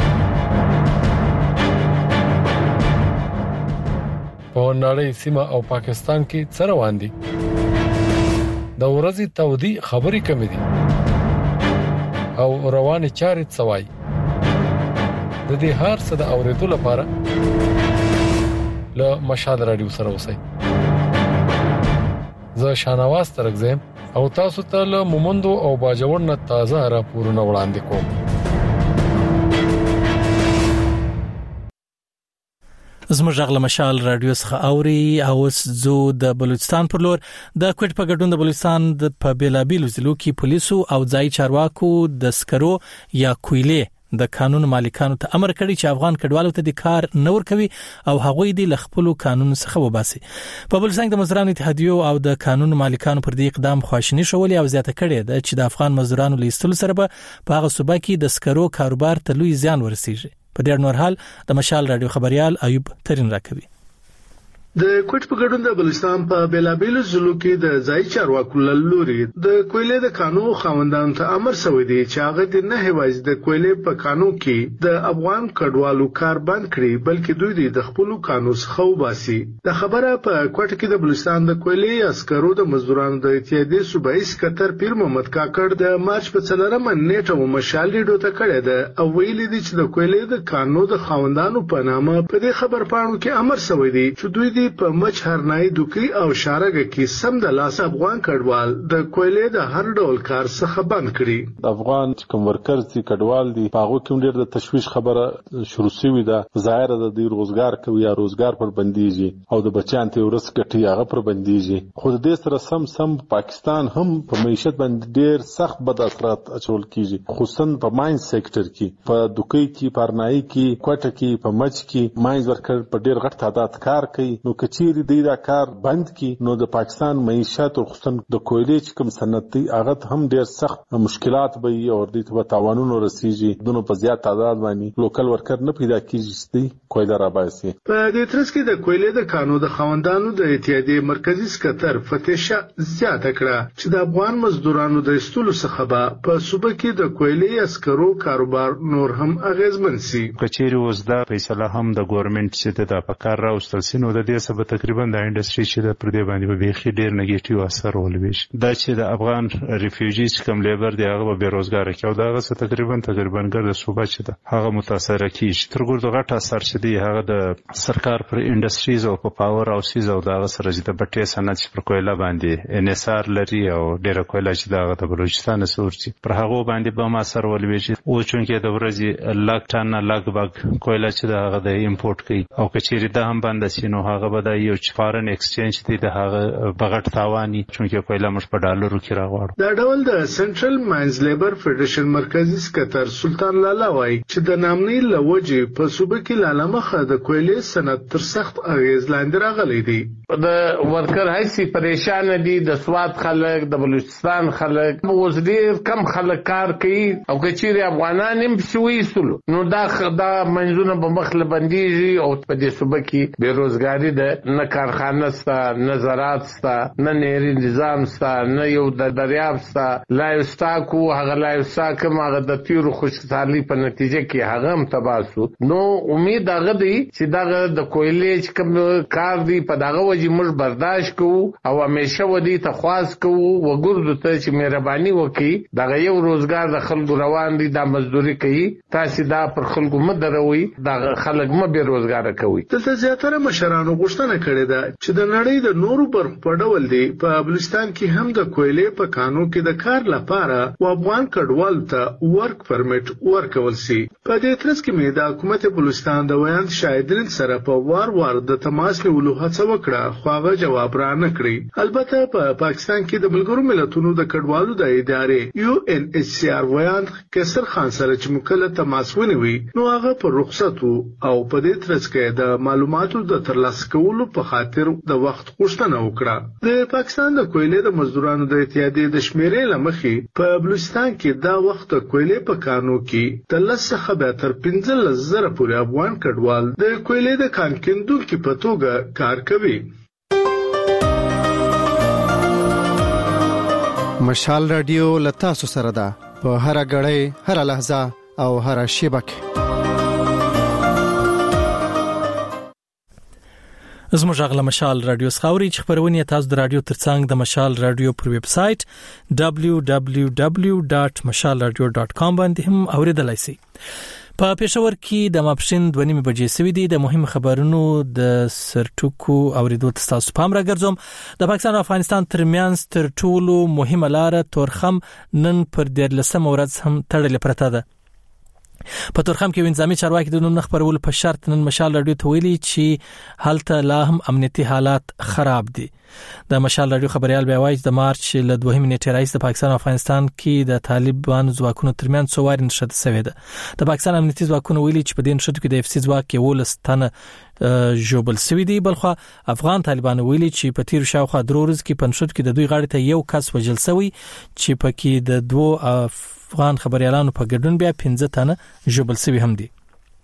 په نړۍ سیمه او پاکستان کې څه روان دي؟ د ورځې تودي خبري کمې دي او روانه چارې څوای. د دې هر څه د اوریدو لپاره له مشال رادیو سره اوسئ. زه شانواز ترغزم او تاسو ته له مومندو او باجوړ نه تازه راپورونه وړاندې کوم. زموږ غل مشال رادیو څخه اوري او زو د بلوچستان پر لور د کوټ په ګډون د بلوچستان د په بیلابیلو ضلعو کې پولیسو او ځای چارواکو د سکرو یا کویلې د قانون مالکانو ته امر کړی چې افغان کډوالو ته د کار نور کوي او هغوی د خپل قانون څخه وباسي. په بلوچستان د مزدورانو اتحادیو او د قانون مالکانو پر دې اقدام خواشنی شولې او زیاته کړې ده چې د افغان مزدورانو لیستلو سره به په هغه صوبه کې د سکرو کاروبار ته لوی زیان ورسیږي. په ډیر نور حال د مشال رادیو خبريال ایوب ترين راکوي. د کوټ په ګډون د بلوچستان په بیلابیلو ضلعو کې د ځای چارواکو لوري د کویلې د قانون خاوندانو ته امر شوی دی چې هغه د نه هیوایز د کویلې په قانون کې د افغان کډوالو کار بند کړي بلکې دوی د خپل قانون څخه وباسي. د خبره په کوټ کې د بلوچستان د کویلې عسکرو د مزدورانو د اتحادیې صوبایي سکتر پیر محمد کاکړ د مارچ په څلورمه نیټه مشال ریډیو ته کړی ده او ویلي دي چې د کویلې د قانون د خاوندانو په نامه په دې خبر پاڼو کې امر شوی دی چې دوی په مچ هرنای دوکي او شارګه کې سم د لاس افغان کډوال د کویلې د هر ډول کار څخه بند کړي. افغان کوم ورکرز دي کډوال دي هغه کوم ډیر د تشويش خبره شروع شوې ده. ظاهر ده د روزګار کوي یا روزګار پر بنديږي او د بچان ته ورس کټي هغه پر بنديږي. خو د دې سره سم سم پاکستان هم په معیشت باندې ډیر سخت بد اثرات اچول کیږي خصوصا په ماین سېکټر کې په دوکي کې پرنای کې کوټه کې په مچ کې ماین ورکر په ډیر غټ تعداد کار کوي. نو کچې د دا کار بند کی نو د پاکستان معیشت او خصوصا د کویلې کوم صنعتي هغه هم ډیر سخت مشکلات به او د دې تعاونونو رسیږي دونو په زیات تعداد باندې لوکل ورکر نه پیدا کیږي چې کویلې را باسي. په دې ترڅ کې د کویلې د قانون د خاوندانو د اتحادیې مرکزی سکتر فتیشه زیاته کړه چې د افغان مزدورانو د استولو څخه به په صوبه کې د کویلې عسکرو کاروبار نور هم اغیزمن شي. کچېری اوس دا فیصله هم د ګورنمنت چې د پکار راوستل سينو د دې سبب تقریبا د انډستری چې د پردې باندې به بيخي ډیر نیگیټیو اثر ولوي. دا چې د افغان ریفیوجیز کوم لیبر دی هغه به بیروزګار کی او دا غسه تقریبا تقریبا ګر د صوبه چې ده هغه متاثر کیږي. تر ګور د غټ اثر چې دی هغه د سرکار پر انډستریز او په پاور او سیز او دا سره چې د بټي صنعت پر کویلا باندې انحصار لري او ډیر کویلا چې دا د بلوچستان سورتي پر هغه باندې به ما اثر ولوي او چونکه د ورځي لاک ټن لاک باګ کویلا چې دا هغه د امپورټ کوي او کچېری دا هم باندې سينو هغه به د یو فارن ایکسچینج دی د هغه بغټ تاواني چونکه کویلا مش په ډالرو کې راغواړو. دا ډول د سنټرل ماینز لیبر فدریشن مرکزی سکتر سلطان لالا وای چې د نامنۍ لوجه په صوبه کې لاله مخه د کویلې صنعت تر سخت اغیز لاندې راغلی دی. د ورکر هیڅ پریشان دي د سواد خلک د بلوچستان خلک اوس ډیر کم خلک کار کوي او کچېری افغانان هم شوي سلو نو دا دا منځونه په مخله بنديږي او په دې صوبه کې بیروزګاری ده نه کارخانه ستا نه زراعت ستا نه نهري نظام ستا نه یو د دریاب ستا لایوستاکو هغه لایوستاک هغه د تیرو خوشحالي په نتیجه کې هغه هم تباسو. نو امید هغه دی چې دغه د کویلې کوم کار دی په دغه وجه موږ برداشت کوو او همیشه ودی ته خواست کوو وګورو ته چې مهرباني وکړي دغه یو روزګار د خلکو روان دي د مزدوري کوي تاسو دا پر خلکو مدروي دغه خلک م به روزګار کوي. دلته زیاتره مشرانو غوښتنه کړې ده چې د نړۍ د نورو برخو په ډول دی په بلوچستان کې هم د کویلې په قانون کې د کار لپاره و افغان کډوال ته ورک پرمټ ورکول شي. په دې ترڅ کې مې د حکومت بلوچستان د ویاند شاهدین سره په وار وار د تماس نیولو هڅه وکړه خو هغه جواب را نه کړی. البته په پا پاکستان کې د ملګرو ملتونو د کډوالو د ادارې یو ان ایچ سی آر ویاند کسر خان سره چې مکله تماس ونیوي نو هغه په رخصت او په دې ترڅ کې د معلوماتو د ترلاسه کولو په خاطر د وخت غوښتنه وکړه. د پاکستان د کویلې د مزدورانو د اتحادیې د شمیرې لمخې په بلوچستان کې دا وخت کویلې په کانو کې د لس څخه به تر پنځلس زره پورې افغان کډوال د کویلې د کان کیندونکو په توګه کار کوي. مشال رادیو لتاسو سره ده په هر غړې هر لحظه او هر شیبه کې. زموږ غږ له مشال رادیو خاوري چې خبرونه تاسو د رادیو ترڅنګ د مشال رادیو پر ویب سټ دبلیو دبلیو دبلیو ډاټ مشال رادیو ډاټ کام باندې هم اوریدلای شئ. په پېښور کې د ماپښین دوه نیمې بجې سوي دي. د مهم خبرونو د سرټکو اوریدو تاسو پام راګرځوم. د پاکستان او افغانستان ترمنځ تر ټولو مهمه لار تورخم نن پر دیارلسم ورځ هم تړلې پرته ده. په تورخم کې نظامی چارواکي د نوم خبرول په شرط نن مشال رادیو ته ویلي چې هلته لا هم امنیتي حالات خراب دي. د مشال رادیو خبريال بیا وایي د مارچ له دوه نیټې راځي د پاکستان او افغانستان کې د طالبانو ځواکونو ترمنځ څو واري نشته سوي ده. د پاکستان امنیتي ځواکونو ویلي چې په دې نشته کې د اف سي ځواک کې ولستانه جوبل سوي دي. بلخو افغان طالبانو ویلي چې په تیر شاوخوا درو ورځې کې پنځه کې د دوی غاړې ته یو کس وژل شوی چې پکې د دوه افغان خبريالانو په ګډون بیا پنځه تنه جوبل سوي هم دي.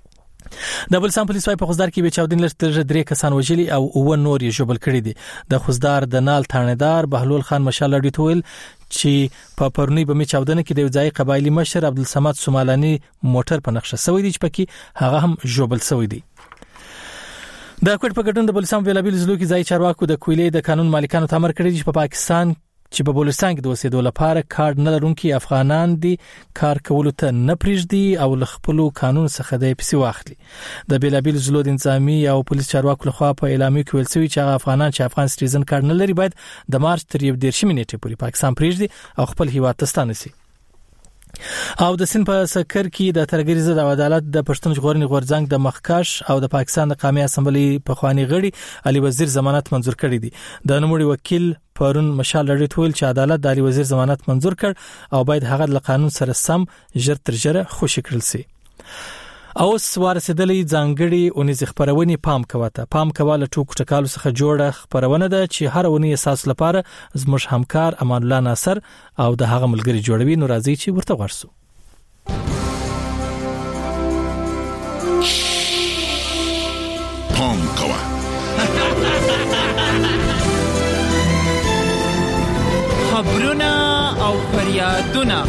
د بلسان پولیس وايي په خوزدار کې به چاودین لرتر درې کسان وژلي او او نور یې جوبل کړي دي. د خوزدار د نال تانیدار بهلول خان مشال لړی تویل چې په پرونی به می چاودنه کې د ځای قبایلی مشر عبدالصمد سومالانی موټر په نقشه سوی دی چې پکې هغه هم جوبل سوی دی. د کوټ په ګډون د بلسان ویلابل زلو کې ځای چارواکو د کویلې د قانون مالکانو تامر کړی چې په پاکستان چې په بلوچستان کې د اوسېدو لپاره کارت نه لرونکي افغانان دي کار کولو ته نه پریږدي او ل خپل قانون څخه د پیسې واخلي. د بیلابل زلو د نظامی او پولیس چارواکو لخوا په اعلامیه کې ویل شوی چې افغانان چې افغان سټیزن کارت نه لري باید د مارچ تر یو دیرشمې نیټې پورې پاکستان پریږدي او خپل هیواد ته ستانه شي. او د سین په سکر کې د ترګری ضد عدالت د پښتون ژغورنې غورځنګ د مخکش او د پاکستان د قومي اسمبلی په خواني غړي علي وزیر ضمانت منزور کړی دي. د نوموړي وکیل پرون مشال لړی ټول چې عدالت د علي وزیر ضمانت منزور کړ او باید هغه د قانون سره سم ژر تر ژره خوشی کړل شي. او سوارسدلې ځانګړي اونیز خبرونه پام کوته پام کواله ټوک ټکالو څخه جوړه خبرونه ده چې هر ونی اساس لپاره زموږ همکار امان الله ناصر او د هغه ملګری جوړوي. نو راځي چې ورته ورسو. پام کوه خبرونه او فریادونه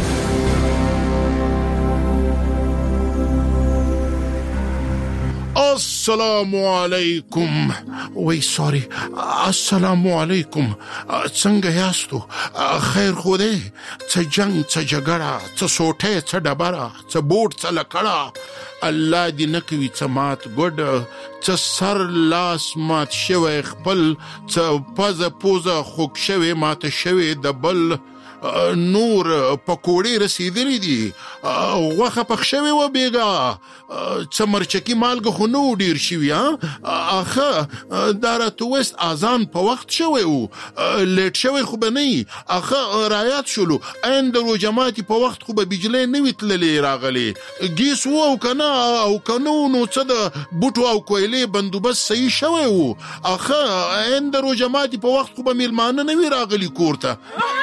السلام علیکم. وای سوري السلام علیکم. څنګه یاستو؟ خیر خو دې؟ څه جنگ څه جګړه څه سوټه څه ډبره څه بوټ څه لکړه الله دې نکوي څه مات ګډ څه سر لاس مات شوی خپل څه پزه پوزه خوک شوی مات شوی د بل نور پکوړې رسیدلې دي غوخه پخ شوی و بیګا څه مرچکی مالګه خو نو ډیر شوی ها اخه دارت وست اذان په وخت شوی او لیټ شوی خو بنئ اخه رایات شلو اندرو جماعتي په وخت خو به بجلی نه وتللې راغلي گیس وو کنه او کنو نو څه د بوټو او کویلې بندوبست صحیح شوی او اخه اندرو جماعتي په وخت خو به میلمانه نه وی راغلي کورته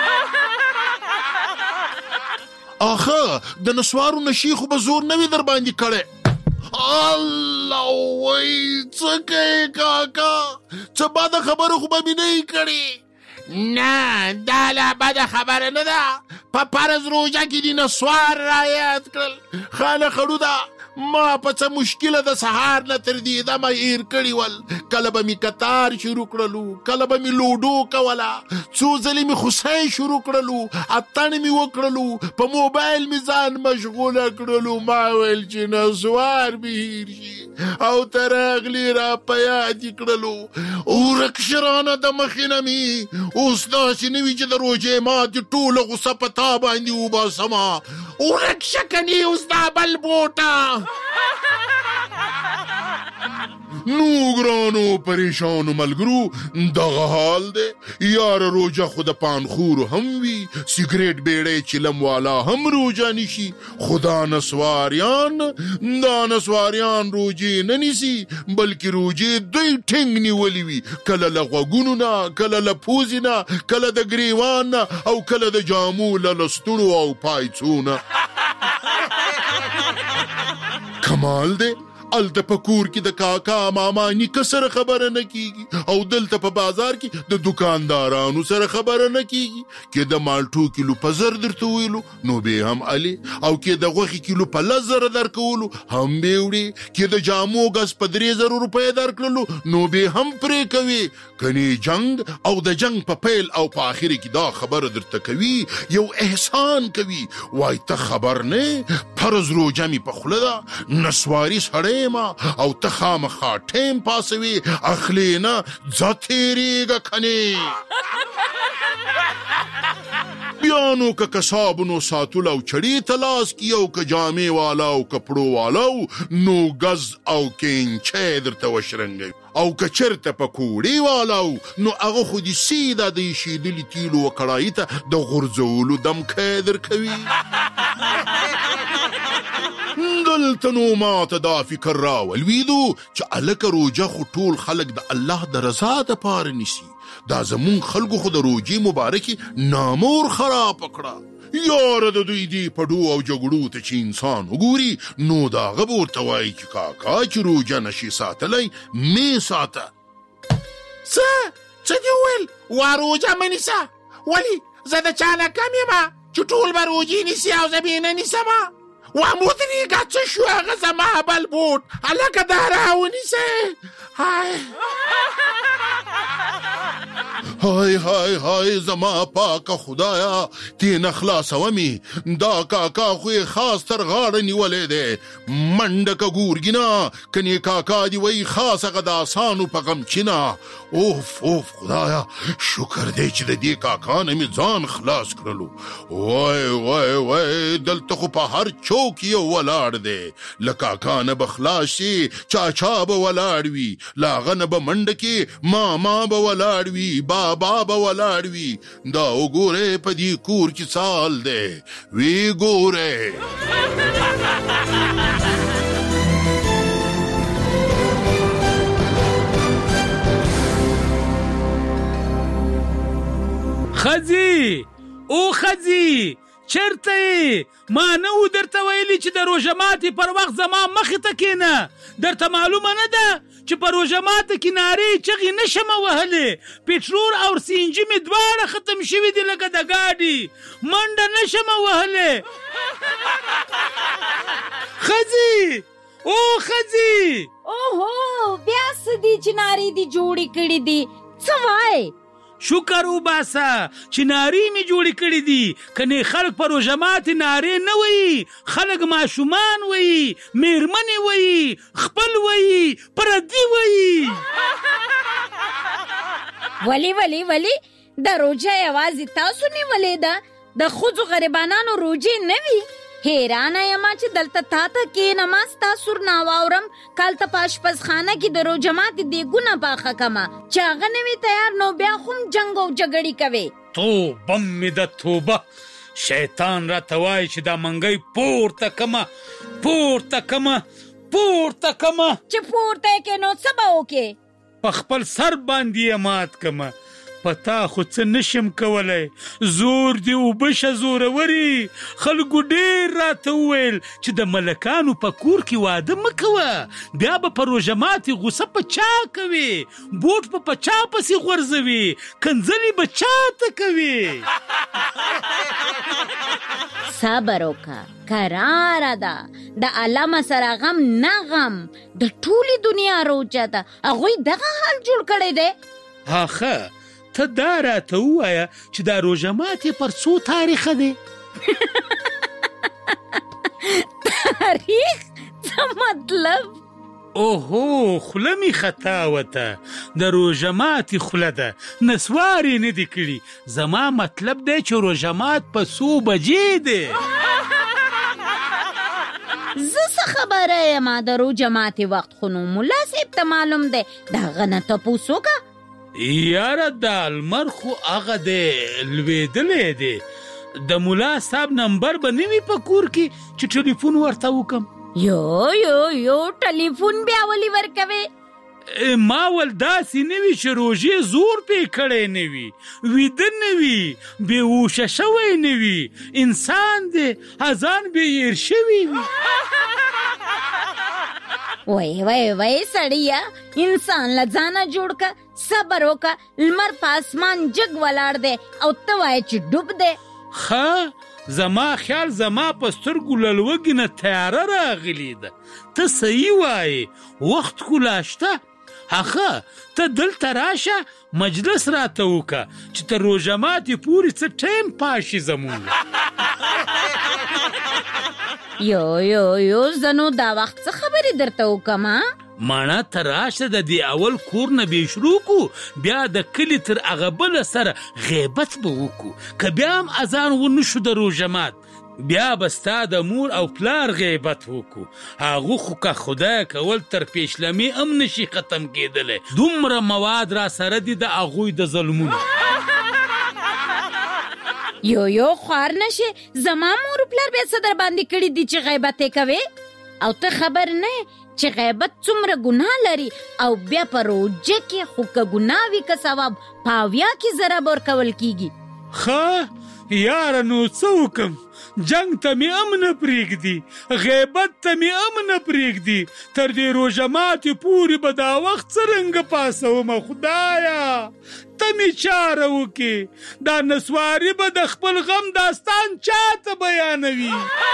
آخه د نسوارو نشي خو به زور نه وي در باندې کړی الله وای څه کوي کاکا څه بده خبره خو به مې نه کړې نه دا لا بده خبره نه ده په فرض روژه کې دي نسوار رعایت کړل خانه خړو ده ما په څه مشکله د سهار نه تر دې دمه هیر کړي ول کله به مې کتار شروع کړلو کله به مې لوډو کوله څو ځلې مې خوسۍ شروع کړلو اتڼ مې وکړلو په موبایل مې ځان مشغوله کړلو ما ویل چې نسوار مې هیر شي او تر اغلي را په یاد کړلو ورک شرانه د مخینه مې اوس داسې نه وي چې د روژې ماتې ټوله غوسه په تا باندې وباسمه ورک شه کنې اوس دا بل بوټه نو ګرانو پریشانو ملګرو دغه حال دی. یار روجه خو د پانخورو هم وي، سیګریټ بیړی چلم والا هم روجه نیسي، خو دا نسواریان دا نسواریان روجې نه نیسي بلکې روجې دوی ټینګ نیولې وي، کله له غوږونو نه، کله له پوزې نه، کله د ګریوان نه او کله د جامو له لستړو او پایڅو نه. کمال دی الته په کور کې د کاکا ماما نیکه سره خبره نه کیږي او دلته په بازار کې د دکاندارانو سره خبره نه کیږي. کې د مالټو کیلو په زر درته ویلو نو به هم علي، او کې د غوښې کیلو په لس زره درکولو هم به وړي، کې د جامو ګز په درې زره روپۍ درکړلو نو به هم پرې کوي. کني جنگ او د جنگ په پیل او په آخر کې دا خبره درته کوي، یو احسان کوي، وای ته خبر نه فرض روجه می په خوله ده، نسواري سړی او ته خامخا ټیم پاسوي اخلي نه ځه تېرېږه کنې. بیا نو که کسابونو ساتلو او چړې ته لاس کي او که جامې والا او کپړو والا نو ګز او کینچی درته وشرنګوي، او که چېرته پکوړې والا نو هغه خو دې سیده د ایشېدلي تیلو و کړایي ته د غورځولو دمکی درکوي. دلته نو ماته دا فکر راولویدو چې هلکه روجه خو ټول خلک د الله د رضا دپاره نیسي، دا زمونږ خلکو خو د روجې مبارکې نامور خراب کړه. یاره د دوی دې پډو او جګړو ته چې انسان وګوري نو د هغه به ورته وایي چې کاکا چې روجه نشي ساتلی مې ساته. څه څه دې وویل؟ وا روجه مه نیسه. ولې زه د چا نه کم یمه چې ټول به روجې نیسي او زه بې نه نیسمه؟ وا مدرېږه څه شو هغه زما بل بوټ هلکه دا راونیسئ. های های های های زما پاکه خدایا تېنه خلاصومې، دا کاکا خو یې خاص تر غاړه نیولی دی. منډه که ګورګینه کنې کاکا دې وایي خاص هغه د اسانو په غمچینه. اوف اوف خدایا شکر دی چې د دې کاکا نه مې ځان خلاص کړلو. وای وای وای دلته خو په هر چوک یو ولاړ دی، له کاکا نه به خلاص شي چاچا به ولاړ وي، له هغه نه به منډه کې ماما به ولاړ وي، بابا به ولاړ وي. دا وګورئ په دې کور کې سال دی، وی ګورئ. خزي او خزي چرته ما نه و درته ویلي چې د روژه ماتې پر وخت زما مخې ته کښېنه؟ درته معلومه نه ده چې په روژه ماته کې نارې چغې نه شمه وهلې؟ پټرول او سی ان جي مې دواړه ختم شوي دي لکه د ګاډي، منډه نه شمه وهلې. ښځې او ښځې اوهو بیا څه دي چې نارې دي جوړې کړي دي؟ څه وایې؟ شکر وباسه چې نارې مې جوړې کړي دي، کنې خلک په روژه ماتې نارې نه وایي، خلک ماشومان وایي، میرمنې وایي، خپل وایي، پردي وایي. ولی ولی ولی د روژه یوازې تاسو نیولې ده؟ د ښځو غریبانانو روژې نه وي؟ حیرانه یمه چې دلته تا ته کښېنم ستا سور ناواورم کالته په اشپزخانه کې د روژه ماتې دیګونه پاخه کمه چې هغه نه وي تیار نو بیا خو هم جنګ او جګړې کوې. توبه مې د توبه، شیطان راته وایي چې دا منګی پورته کمه پورته کمه پورته کمه. چې پورته یې کې نو څه به وکې؟ په خپل سر باندې یې مات کمه. پتا خو څه نشم کولی، زور دی اوبشه زوروري. خلکو ډېر راته وویل چې د ملکانو په کور کې واده مه کوه، بیا به په روژه ماتې غوسه په چا کوي، بوټ به په چا پسې غورځوي، کنځلې به چا ته کوي. صبر وکړه، کراره ده، د علامه سره غم نه غم، د ټولې دنیا روجه ده، هغوی دغه حال جوړ کړی دی. آخه ته دا راته ووایه چې دا روژه ماتې پر څو تاریخه دی؟ تاریخ څه مطلب؟ اوهو خوله مې خطا وته، د روژه ماتې خوله ده، نسوارې نه دي کړي. زما مطلب دی چې روژه مات په څو بجې دی؟ زه څه خبره یم، د روژه ماتې وخت خو نو ملا صاحب ته معلوم دی دغه نه تپوس وکړه. یاره دا لمر خو هغه دی لوېدلی دی، د ملا صاحب نمبر به نه وي په کور کې چې ټلیفون ورته وکم؟ یو یو یو ټلیفون بیا ولې ورکوې؟ ما ول داسې نه وي چې روژې زور پې کړی نه وي، ویده نه وي، بې هوشه شوی نه وي، انسان دی اذان بې هیر شوي وي. وای وای وای سړیه، انسان له ځانه جوړ که، صبر وکه، لمر په اسمان جګ ولاړ دی او ته وایې چې ډوب دی. ښه زما خیال زما په سترګو له لوږې نه تیاره راغلې ده. ته صحیح وایې، وخت خو لا شته. هغه ته دلته راشه مجلس راته وکړه چې تر روژه ماتې پورې څه ټایم پاشي زمونږ. یو یو یو زنو دا وخت څه خبرې درته وکړم؟ مانا ته راشه د دې اول کور نه به شروع کو، بیا د کلي تر هغه بله سره غیبت به وکړو. که بیا هم اذان ونه شو د روژه مات، بیا به ستا د مور او پلار غیبت وکړو. هغه خو که خدای کول تر پیشلمې هم نشي ختم کېدلی، دومره مواد را سره دي د هغوی د ظلمونو. یو یو خوار نشي، زما مور پلار بیا څه در باندې کړي دي چې غیبت یې کوې؟ او ته خبر نه چې غیبت څومره ګناه لري، او بیا په روژه کې خو که ګناه وي که ثواب په اویا کې ضرب ورکول کېږي. ښه یاره نو څه وکم؟ جنگ ته مې هم نه پرېږدي، غیبت ته مې هم نه پرېږدي، تر دې روژه ماتې پورې به دا وخت څرنګه پاسومه خدایا؟ ته مې چاره وکې، دا نسواري به د خپل غم داستان چاته بیانوي؟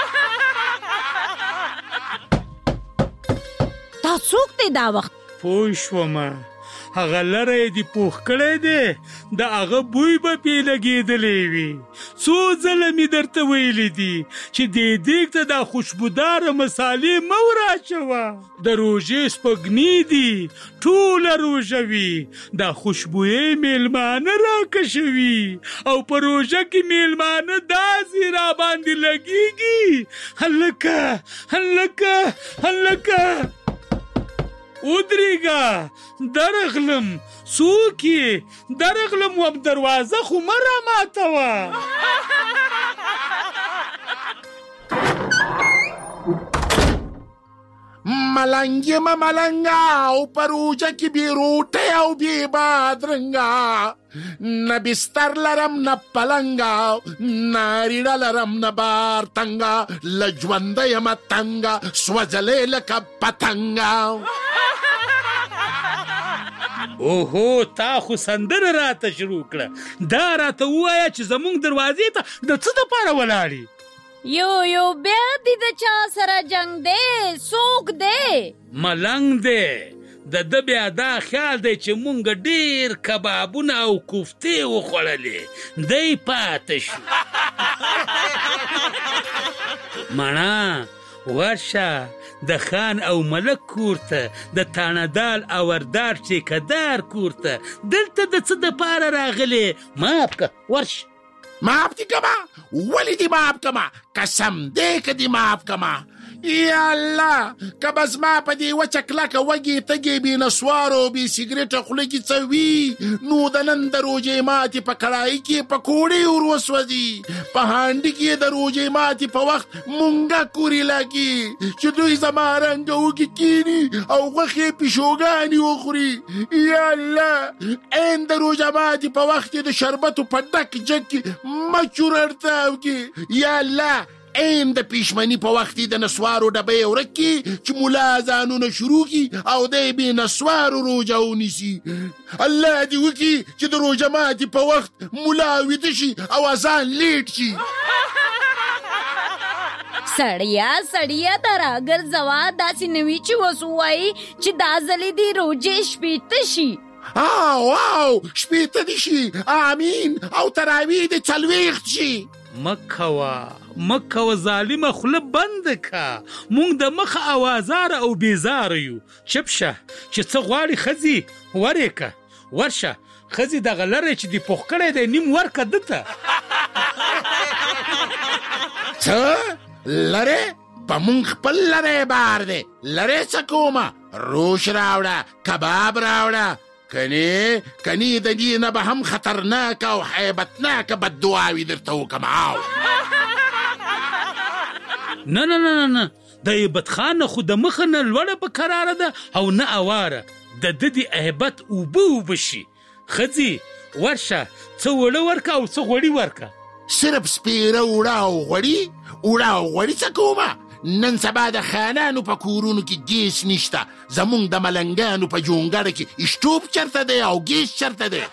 تا څوک دی دا وخت؟ پوه شومه، هغه لره یې دې پوخ کړی دی، د هغه بوی به پې لګېدلی وي. څو ځله مې درته ویلي دي چې دې دیګ ته دا خوشبوداره مسالې مه وراچوه. د روژې سپږمې دي، ټوله روژه وي، دا خوشبویې میلمانه راکشوي، او په روژه کې میلمانه داسې را باندې لګېږي. هلکه هلکه هلکه ودرېږه، درغلم. څوک یې؟ درغلم وم، دروازه خو مه راماتوه. ملنګ یم ملنګه او په روژه کې بې روټۍ او بې بادرنګه، نه بستر لرم نه پلنګه، نه ریړه لرم نه بارتنګه، له ژونده یم تنګه سوځلې لکه پتنګه. اوهو تا خو سندره راته شروع کړه. دا راته ووایه چې زمونږ دروازې ته د څه دپاره ولاړې؟ یو یو بیا دې د چا سره جنګ دی؟ څوک دی؟ ملنګ دی. د ده بیا دا خیال دی چې مونږ ډېر کبابونه او کوفتې وخوړلې، دی پاته شو. مانا ورشه د خان او ملک کور ته، د تانهدال او وردار ټیکهدار کور ته، دلته د څه دپاره راغلې؟ معاف که، ورشه. معاف دې کما؟ ولې دې معاف کما؟ قسم دې که دې معاف کما. یا الله، که به زما په دې وچه کلکه وږې تږې بې نسوارو بې سګرېټه خوله کې څه وي، نو د نن د روژې ماتې په کړایي کې پکوړې ور وسوځي، په هانډي کې د روژې ماتې په وخت مونږه کورې لګي چې دوی زما رنګه وږي کیني او غوښې پیشوګانې وخوري. یا الله، عین د روژه ماتې په وخت کې د شربتو په ډک جګ کې مچور اړتاو کې. یا الله، عین د پیشمنی په وخت د نسوارو ډبې ورک کی چې مولا ځانونه شروع کی او دی به نسوارو روژه ونیسي. الله دې وکړي چې د روژه ماتې په وخت مولا ویده شي او اذان لیټ شي. سړیا سړیا دا راګرځوه، داسې نه وي چې اوس ووایي چې دا ځلې دې روژې شپېته شي. او او شپېته دې شي، امین، او تراویح دې څلوېښت شي. مکوه مکوه ظالمه، خوله بنده که، مونږ د مخه اوازاره او بیزاره یو. چپ شه چې څه غواړي ښځې ورې که، ورشه ښځې دغه لری چې دې پوخ کړی دی نیم ورکه ده ته. څه لری؟ په مونږ خپل لری بار دی، لری څه کومه؟ روش راوړه، کباب راوړه، کني کني د دې نه به هم خطرناک او حیبتناک بددعاوې درته وکړم. او نه نه نه نه د ایبت خان خو د مخه نه لوړه په قراره ده او نه اواره. د ده د ایبت اوبه اوبه شي. ښځې ورشه، څه وړه ورکه او څه غوړي ورکه. صرف سپیره وړه او غوړي وړه او غوړي څه کومه؟ نن سبا د خانانو په کورونو کې ګیس نشته، زمونږ د ملنګانو په جونګړه کې اشټوپ چرته دی او ګیس چرته دی.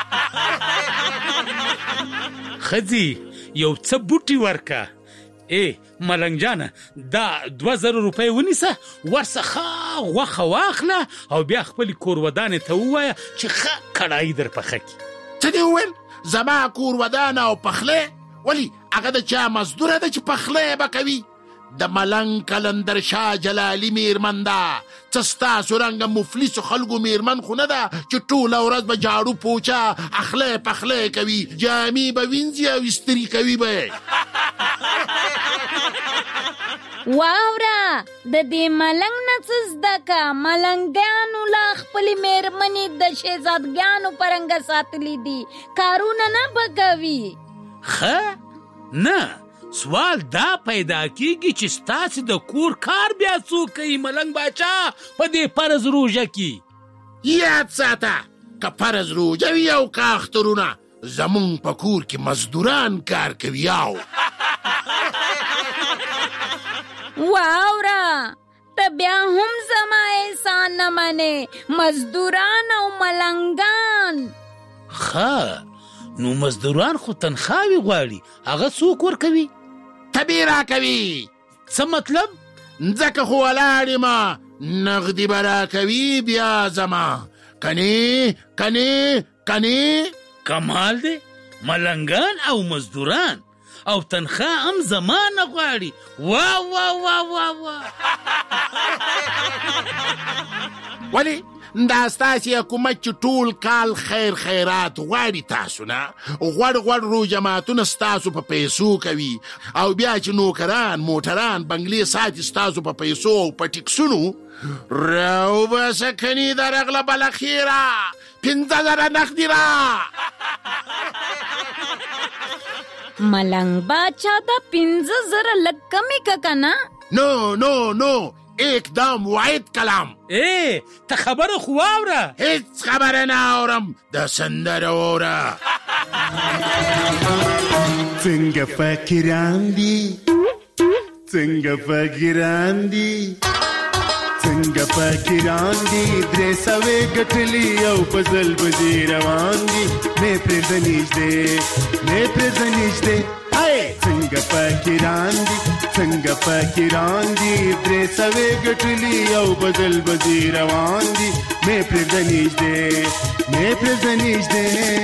ښځې یو څه بوټي ورکه. ای ملنګ جانه دا دوه زره روپۍ ونیسه، ورڅخه غوښه واخله او بیا خپلې کورودانې ته ووایه چې ښه کړایي در پخه کړي. څه دې وویل؟ زما کورودانه او پخلی؟ ولې هغه د چا مزدوره ده چې پخلی به کوي؟ د ملنګ کلندر شاه جلالي میرمن ده. څه ستاسو رنګه مفلسو خلکو میرمن خو نه ده چې ټوله ورځ به جاړو پوچه اخلی پخلی کوي، جامې به وینځي او استري کوي به. واوره د دې ملنګ نه څه زده که؟ ملنګیانو لا خپلې میرمنې د شهزادګیانو په رنګه ساتلي دي، کارونه نه به کوي. ښه نه، سوال دا پیدا کیږي چې ستاسې د کور کار بیا څوک کوي ملنګ باچا په دې فرض روژه کې؟ یاد ساته که فرض روژه وي او که اخترونه، زمونږ په کور کې مزدوران کار کوي. او واوره ته بیا هم زما احسان نه منې، مزدوران او ملنګان. ښه نو مزدوران خو تنخواوې غواړي، هغه څوک ورکوي؟ طبې راکوي. څه مطلب؟ ځکه خو ولاړې ما نغدي به راکوي بیا زما. کنې کنې کنې کمال دی، ملنګان او مزدوران او تنخوا هم زمانه غواړي. واه واه واه واه واه. ولې دا ستاسې حکومت چې ټول کال خیر خیرات غواړي تاسو نه، غوړ غوړ روجماتونه ستاسو په پیسو کوي او بیا چې نوکران موټران بنګلې ساتي ستاسو په پیسو او په ټیکسونو، راوباسه کني د رغله بلخیره پنځه زره نغدي را. ملنګ باچا دا پنځه زره لږ کمې که که نه؟ نو نو نو एकदम واحد کلام. ای ته خبره خو واوره. هیڅ خبره نه اورم، د سندره واوره. څنګه فقیران دي، څنګه فقیران دي، څنګه فقیران دي، درې سوې ګټلي او په ځل بځې روان دي. مې پرېږده نږدې، مې پرېږده نږدې، څنګه فقیران دي، څنګه فقیران دي، درې سوې ګټلي او بدل بځې روان دي. مې پرېږده نږدې، مې پرېږده نږدې.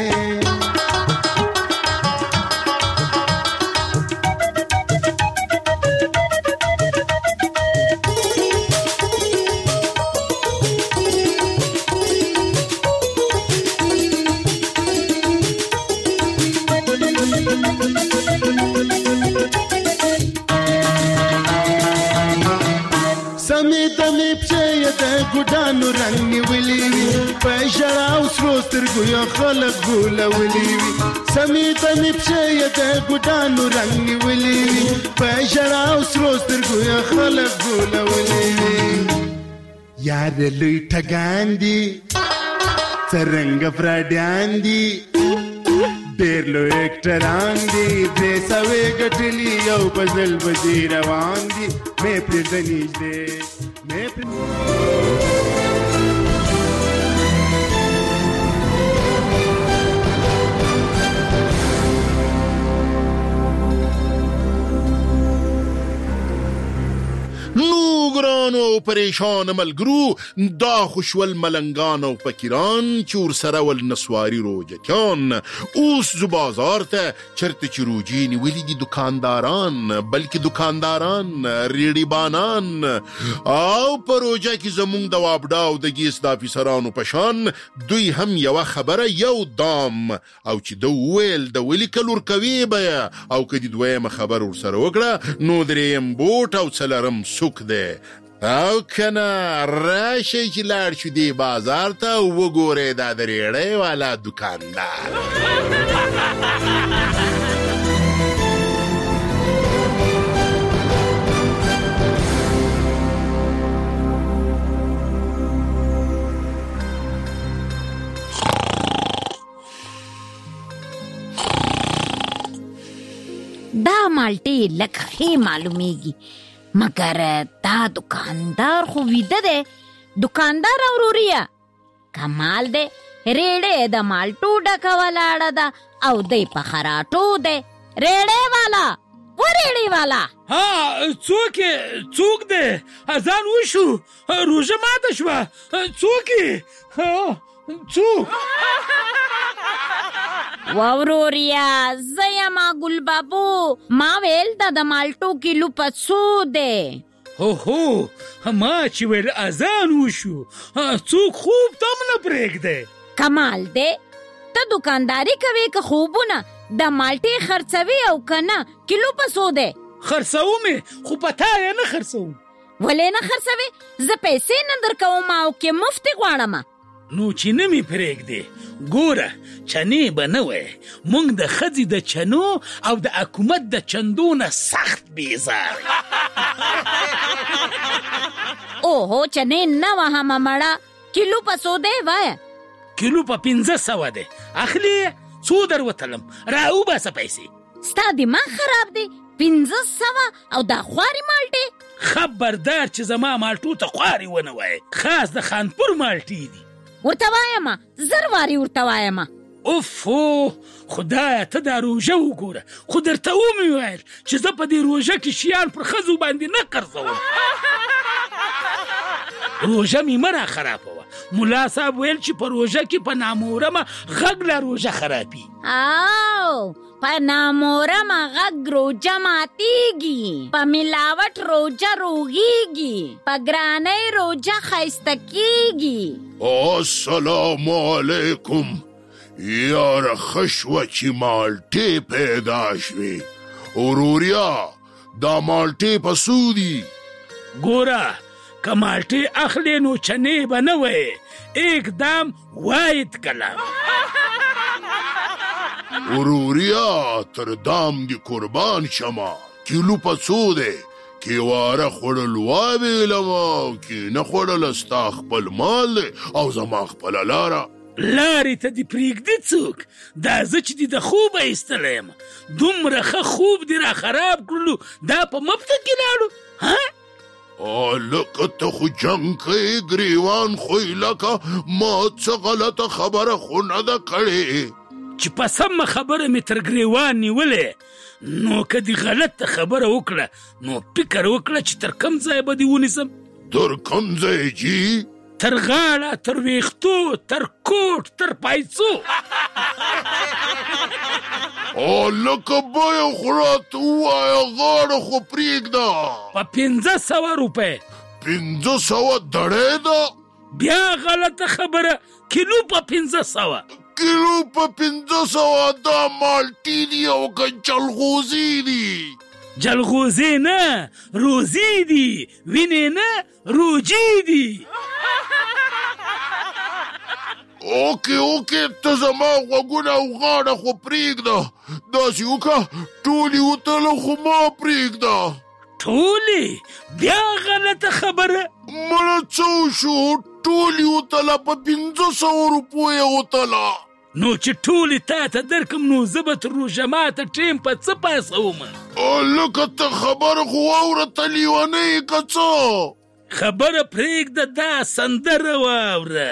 ګډانو رنگ نیولې وي، په ژړا او سرو سترګو یې خلک غولولي وي. سمې تمې پښې یې د ګډانو رنگ نیولې وي، په ژړا او سرو سترګو یې خلک غولولي وي. یار لوی ټګان دي، څرنګه فراډیان دي، ډېر لوی اکټران دي، درې سوې ګټلي او په ځل بځې روان دي. مې پرېږده نږدې، مې پرېږده. نو ګرانو او پریشان ملګرو، دا خوشول ملنګان او فقیران چې ورسره ول نسواري روجتیان اوس زو بازار ته چرته چې روجي نیولي دي دکانداران، بلکې دکانداران ریړي بانان او په روجه کې زمونږ د وابډا او د ګیس د افیسرانو په شان دوی هم یوه خبره یو دام او چې د ویل د ولیکل ورکوي به او که د دویمه خبر ورسره وکړه نو درېیم بوټ او څلرم سوک دی. او کنه راشي چې لاړ شو دی بازار ته وګورئ دا د ریړۍ والا دکاندار دا مالټې لکه ښې معلومیږي مګر دا دکاندار خو ویده دی. دکاندار اوروریا کمال دی، ریړې د مالټو ډکه ولاړه ده او دی په خراټو دی. ریړې والا و ریړې والا ها څوک څوک دی؟ اذان وشو، روژه ماته شوه. څوک څوک؟ ووروریا زه یما ګل بابو، ما ویل دا د مالټو کیلو په څو دی؟ هو هو ما چې ویل اذان وشو، څوک خوب تم نه پرېږدی. کمال دی، ته دکانداري کوې که خوبونه د مالټې خرڅوي او که نه کیلو په څو دی؟ خرڅومې خو په تا یې نه خرڅوم. ولې نه خرڅوې؟ زه پیسې نه درکوم او که مفتې غواړم. نو چې نه مې پرېږدې ګوره چنې به نه وی، موږ د ښځې د چنو او د حکومت د چندو نه سخت بیزار. اوهو چنې نه وهمه مړه، کیلو په څو دی وایه؟ کیلو په پنځه سوه دی. اخلي څو در وتلم را وباسه پیسې. ستا دماغ خراب دی؟ پنځه سوه او دا خوارې مالټې؟ خبردار چې زما مالټو ته خوارې ونه وایې، خاص د خانپور مالټې دي. ورته وایم زر وارې ورته وایم. اوفو خدایه ته دا روژه وګوره، خو درته ومې ویل چې زه په دې روژه کې شیان پر ښځو باندې نه قرضوم. روژه مې مه را خرابوه. ملا صاحب ویل چې په روژه کې په نامورمه غږ له روژه خرابي. او په نامورمه غږ روژه ماتیږي، په ملاوټ روژه روغیږي، په ګرانۍ روژه ښایسته کیږي. السلام علیکم. یاره ښه شوه چې مالټې پیدا شوې. وروریا دا مالټې په څو دي؟ ګوره که مالټې اخلې نو چنې به نه وی، اقدام واید کلام. وروریا تر دام دی قربان شما، کیلو په څو دی؟ کې واره خوړل وابېلمه، کې نه خوړل ستا خپل مال دی او زما خپله لاره. لارې ته دې پرېږدي څوک؟ دا زه چې دې د خوبه ایستلی یم، دومره ښه خوب دې را خراب کړلو، دا په مفته کې لاړو. ها لکه ته خو جنګ کوې ګریوان خوی لکه ما څه غلطه خبره خو نه ده کړې. چې په سمه خبره مې تر ګریوان نیولې، نو که دې غلطه خبره وکړه نو فکر وکړه چې تر کم ځای به دې ونیسم. تر کم ځای جي؟ تر غاړه، تر ویښتو، تر کوټ، تر پایڅو. او لکه بیه خو راته ووایه، غاړه خو پرېږده. په پنځه سوه روپۍ. پنځه سوه دړۍ ده؟ بیا غلطه خبره، کیلو په پنځه سوه. کیلو په پنځه سوه دا مالټې دي او که جلغوزي دي؟ جلغوزي نه، روزي دي. وینې نه، روجي دي. اوکې اوکې ته زما غوږونه او غاړه خو پرېږده، داسې وکړه ټولې وتله خو ما پرېږده. ټولې؟ بیا غلطه خبره. مړه څه وشو؟ ټولې وتله، په پنځه سوه روپو یې وتله. نو چې ټولې تا ته درکم نو زه به تر روژه ماته ټیم په څه پاسوم؟ لکه ته خبره خو واوره، ته لیونۍ یې که څه؟ خبره پرېږده، دا سندره واوره.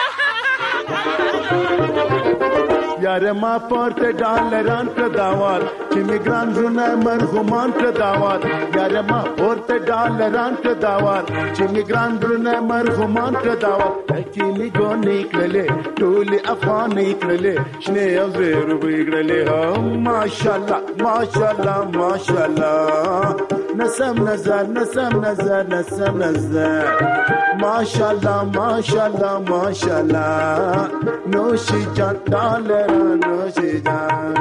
یاره ما پورته ډالران کړه داوال، چې میګران زونه مرغومان کړه داوال. یاره ما پورته ډالران کړه داوال، چې میګران زونه مرغومان کړه داوال. اکیلی ګونې کړلې ټولې افغانې کړلې، شنې او زیرو به کړلې. ها ماشاءالله ماشاءالله ماشاءالله، نسم نظر نسم نظر نسم نظر، ماشاءالله ماشاءالله ماشاءالله. نوشی جان ډالر نوشی جان.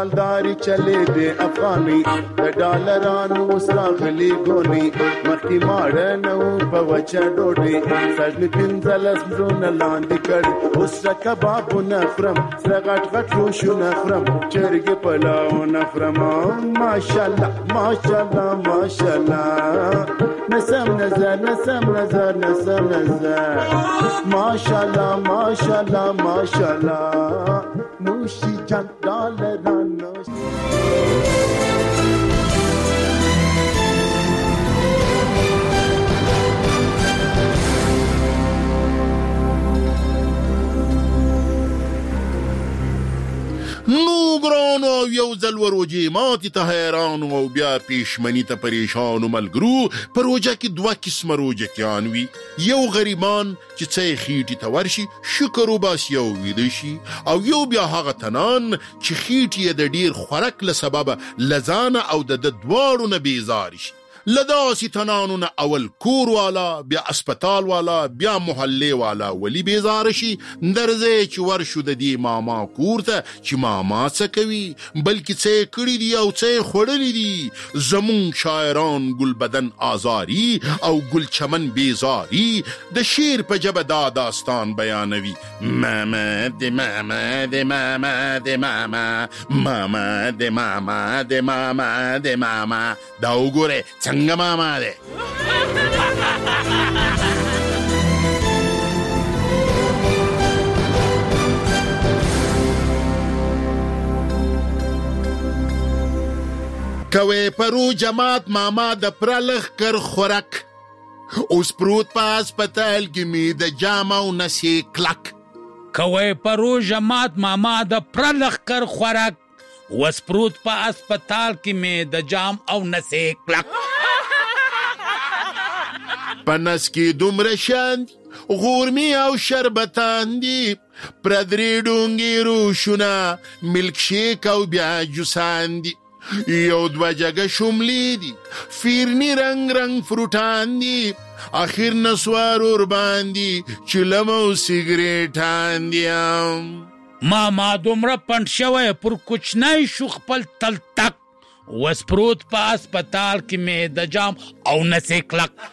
مالداري چلے دے افغاني د ډالرانو وسرا غلي ګوني مخکي ماړه نو په وچا ډوډۍ سړني پنځلس زونه لاندې کړ اوس کباب نخرم سره غټ غټ روشو نخرم چرګ پلاو نخرم ماشاءالله ماشاءالله ماشاءالله نسم نظر نسم نظر نسم نظر ماشاءالله ماشاءالله ماشاءالله نوشی جان ډالران نو ګرانو یو ځل وروجې ماتې ته حیران او بیا پیشمني ته پریشان ملګرو په روجه کې دوه قسمه روجکیان وي یو غریبان چې څه یې خېټې ته ورشي شکر وباسي او ویده شي او یو بیا هغه تنان چې خېټې یې د ډېر خوراک له سببه له ځانه او د ده دواړو نه بیزار شي له داسې تنانو نه اول کور والا بیا اسپتال والا بیا محلې والا ولی بیزاره شي درځئ چې ورشو د دې ماما کور ته چې ماما څه کوي بلکې څه یې کړي دي او څه یې خوړلي دي زمونږ شاعران ګل بدن آزاري او ګل چمن بیزاري د شعر په ژبه دا داستان بیانوي ماما د ماما د ماما د ماما ماما د ماما د ماما د ماما دا وګوره څنګه ماما ده کوي پرو جماعت ماما د پرلخ کر خورک اوس پروت په هسپتال کې می د جام او نسې کلک کوي پرو جماعت ماما د پرلخ کر خورک وسپروت په اسپتال کې مې د جام او نسې کلک پنس کې دومره شاند غورمي او شربتان دي پردرې ډونګې روشونه ملک شیک او بیا جوسان دي یو دوه جګه شملې دي فیرني رنگ رنگ فروټان دي اخر نسوار ور باندې چلم او سیګریټان دي ماما دومره پنډ شوی پر کوچنی شو خپل تلتک وسپروت په اسپتال کې مې د جام او نسې کلک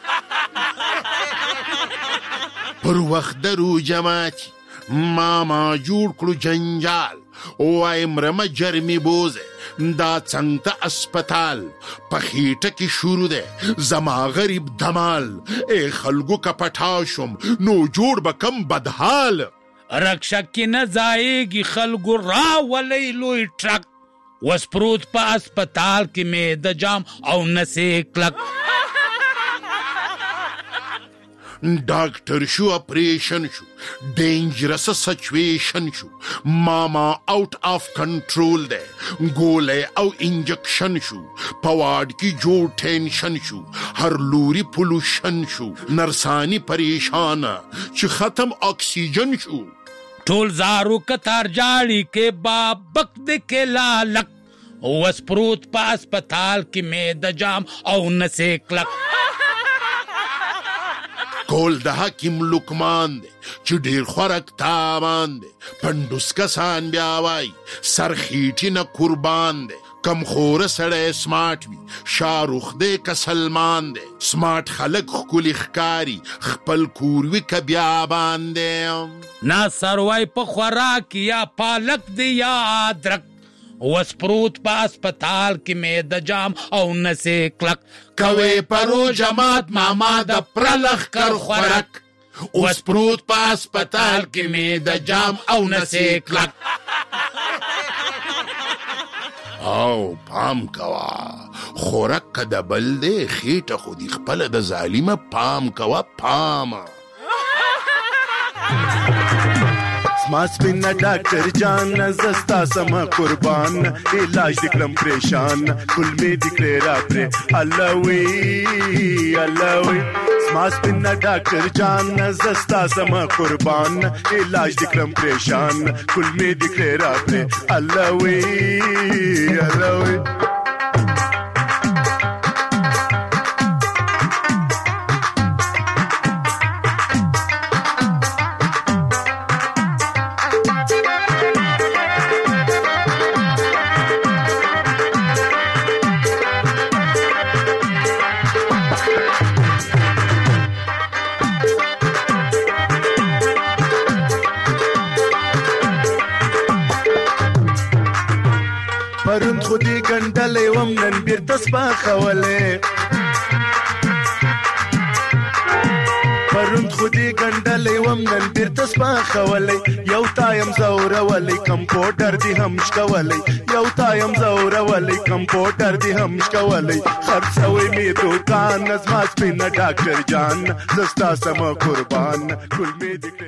پر وخت درو جماعتي ماما جوړ کړو جنجال وایم رمه جرمی بوزه دا څنګ ته اسپتال په خېټه کې شروع ده زما غریب دمال ای خلکو که پټا شم نو جوړ به کم بدحال رکشک کې نه ځایږي خلکو راولی لوی ټرک وسپروت په اسپتال کې مې د جام او نسې کلک ډاکټر شو اپریشن شو ډینجرس سچویشن شو ماما آؤٹ آف کنټرول ده ګولې او انجکشن شو پواډ کې جوړ ټینشن شو هر لوري پولوشن شو نرسانی پریشان چې ختم اکسیجن شو ټول زارو کتار جاړي کې بابک د کې لالک وسپروت په اسپتال کې مې د جام او نسې کلک کول د حکیم لکمان دی چې ډیر خوراک تاوان دی پندوس کسان بیا وای سر خیټی نه قربان دی کم خور سړی سمارټ وي شاروخ دی که سلمان دی سمارټ خلک ښکلي ښکاري خپل کور وي که بیابان دی نا سروی په خوراک یا پالک دی یا ادرک وسپروت په اسپتال کې مې د جام او نسې کلک کوي پرو جماعت ماما د پرلخ کر خورک وسپروت په اسپتال کې مې د جام او نسې کلک او پام کوا خورک که د بل دی خېټه خو دې خپله د ظالمه پام کوا پام ما سپینا ډاکټر جان زستا سم قربان علاج دکلم پریشان کل می دکړه را پر الله وی الله وی ما سپینا ډاکټر جان زستا سم قربان علاج دکلم پریشان کل می دکړه را پر الله وی الله وی خودي ګندلې وم نن بیرته سپاخولې پروند خودي ګندلې وم نن بیرته سپاخولې یو تایم زورولې کمپیوټر دی هم شکولې یو تایم زورولې کمپیوټر دی هم شکولې خرڅوي می دوکان نظم سپینه ډاکټر جان زستا سم قربان ګل می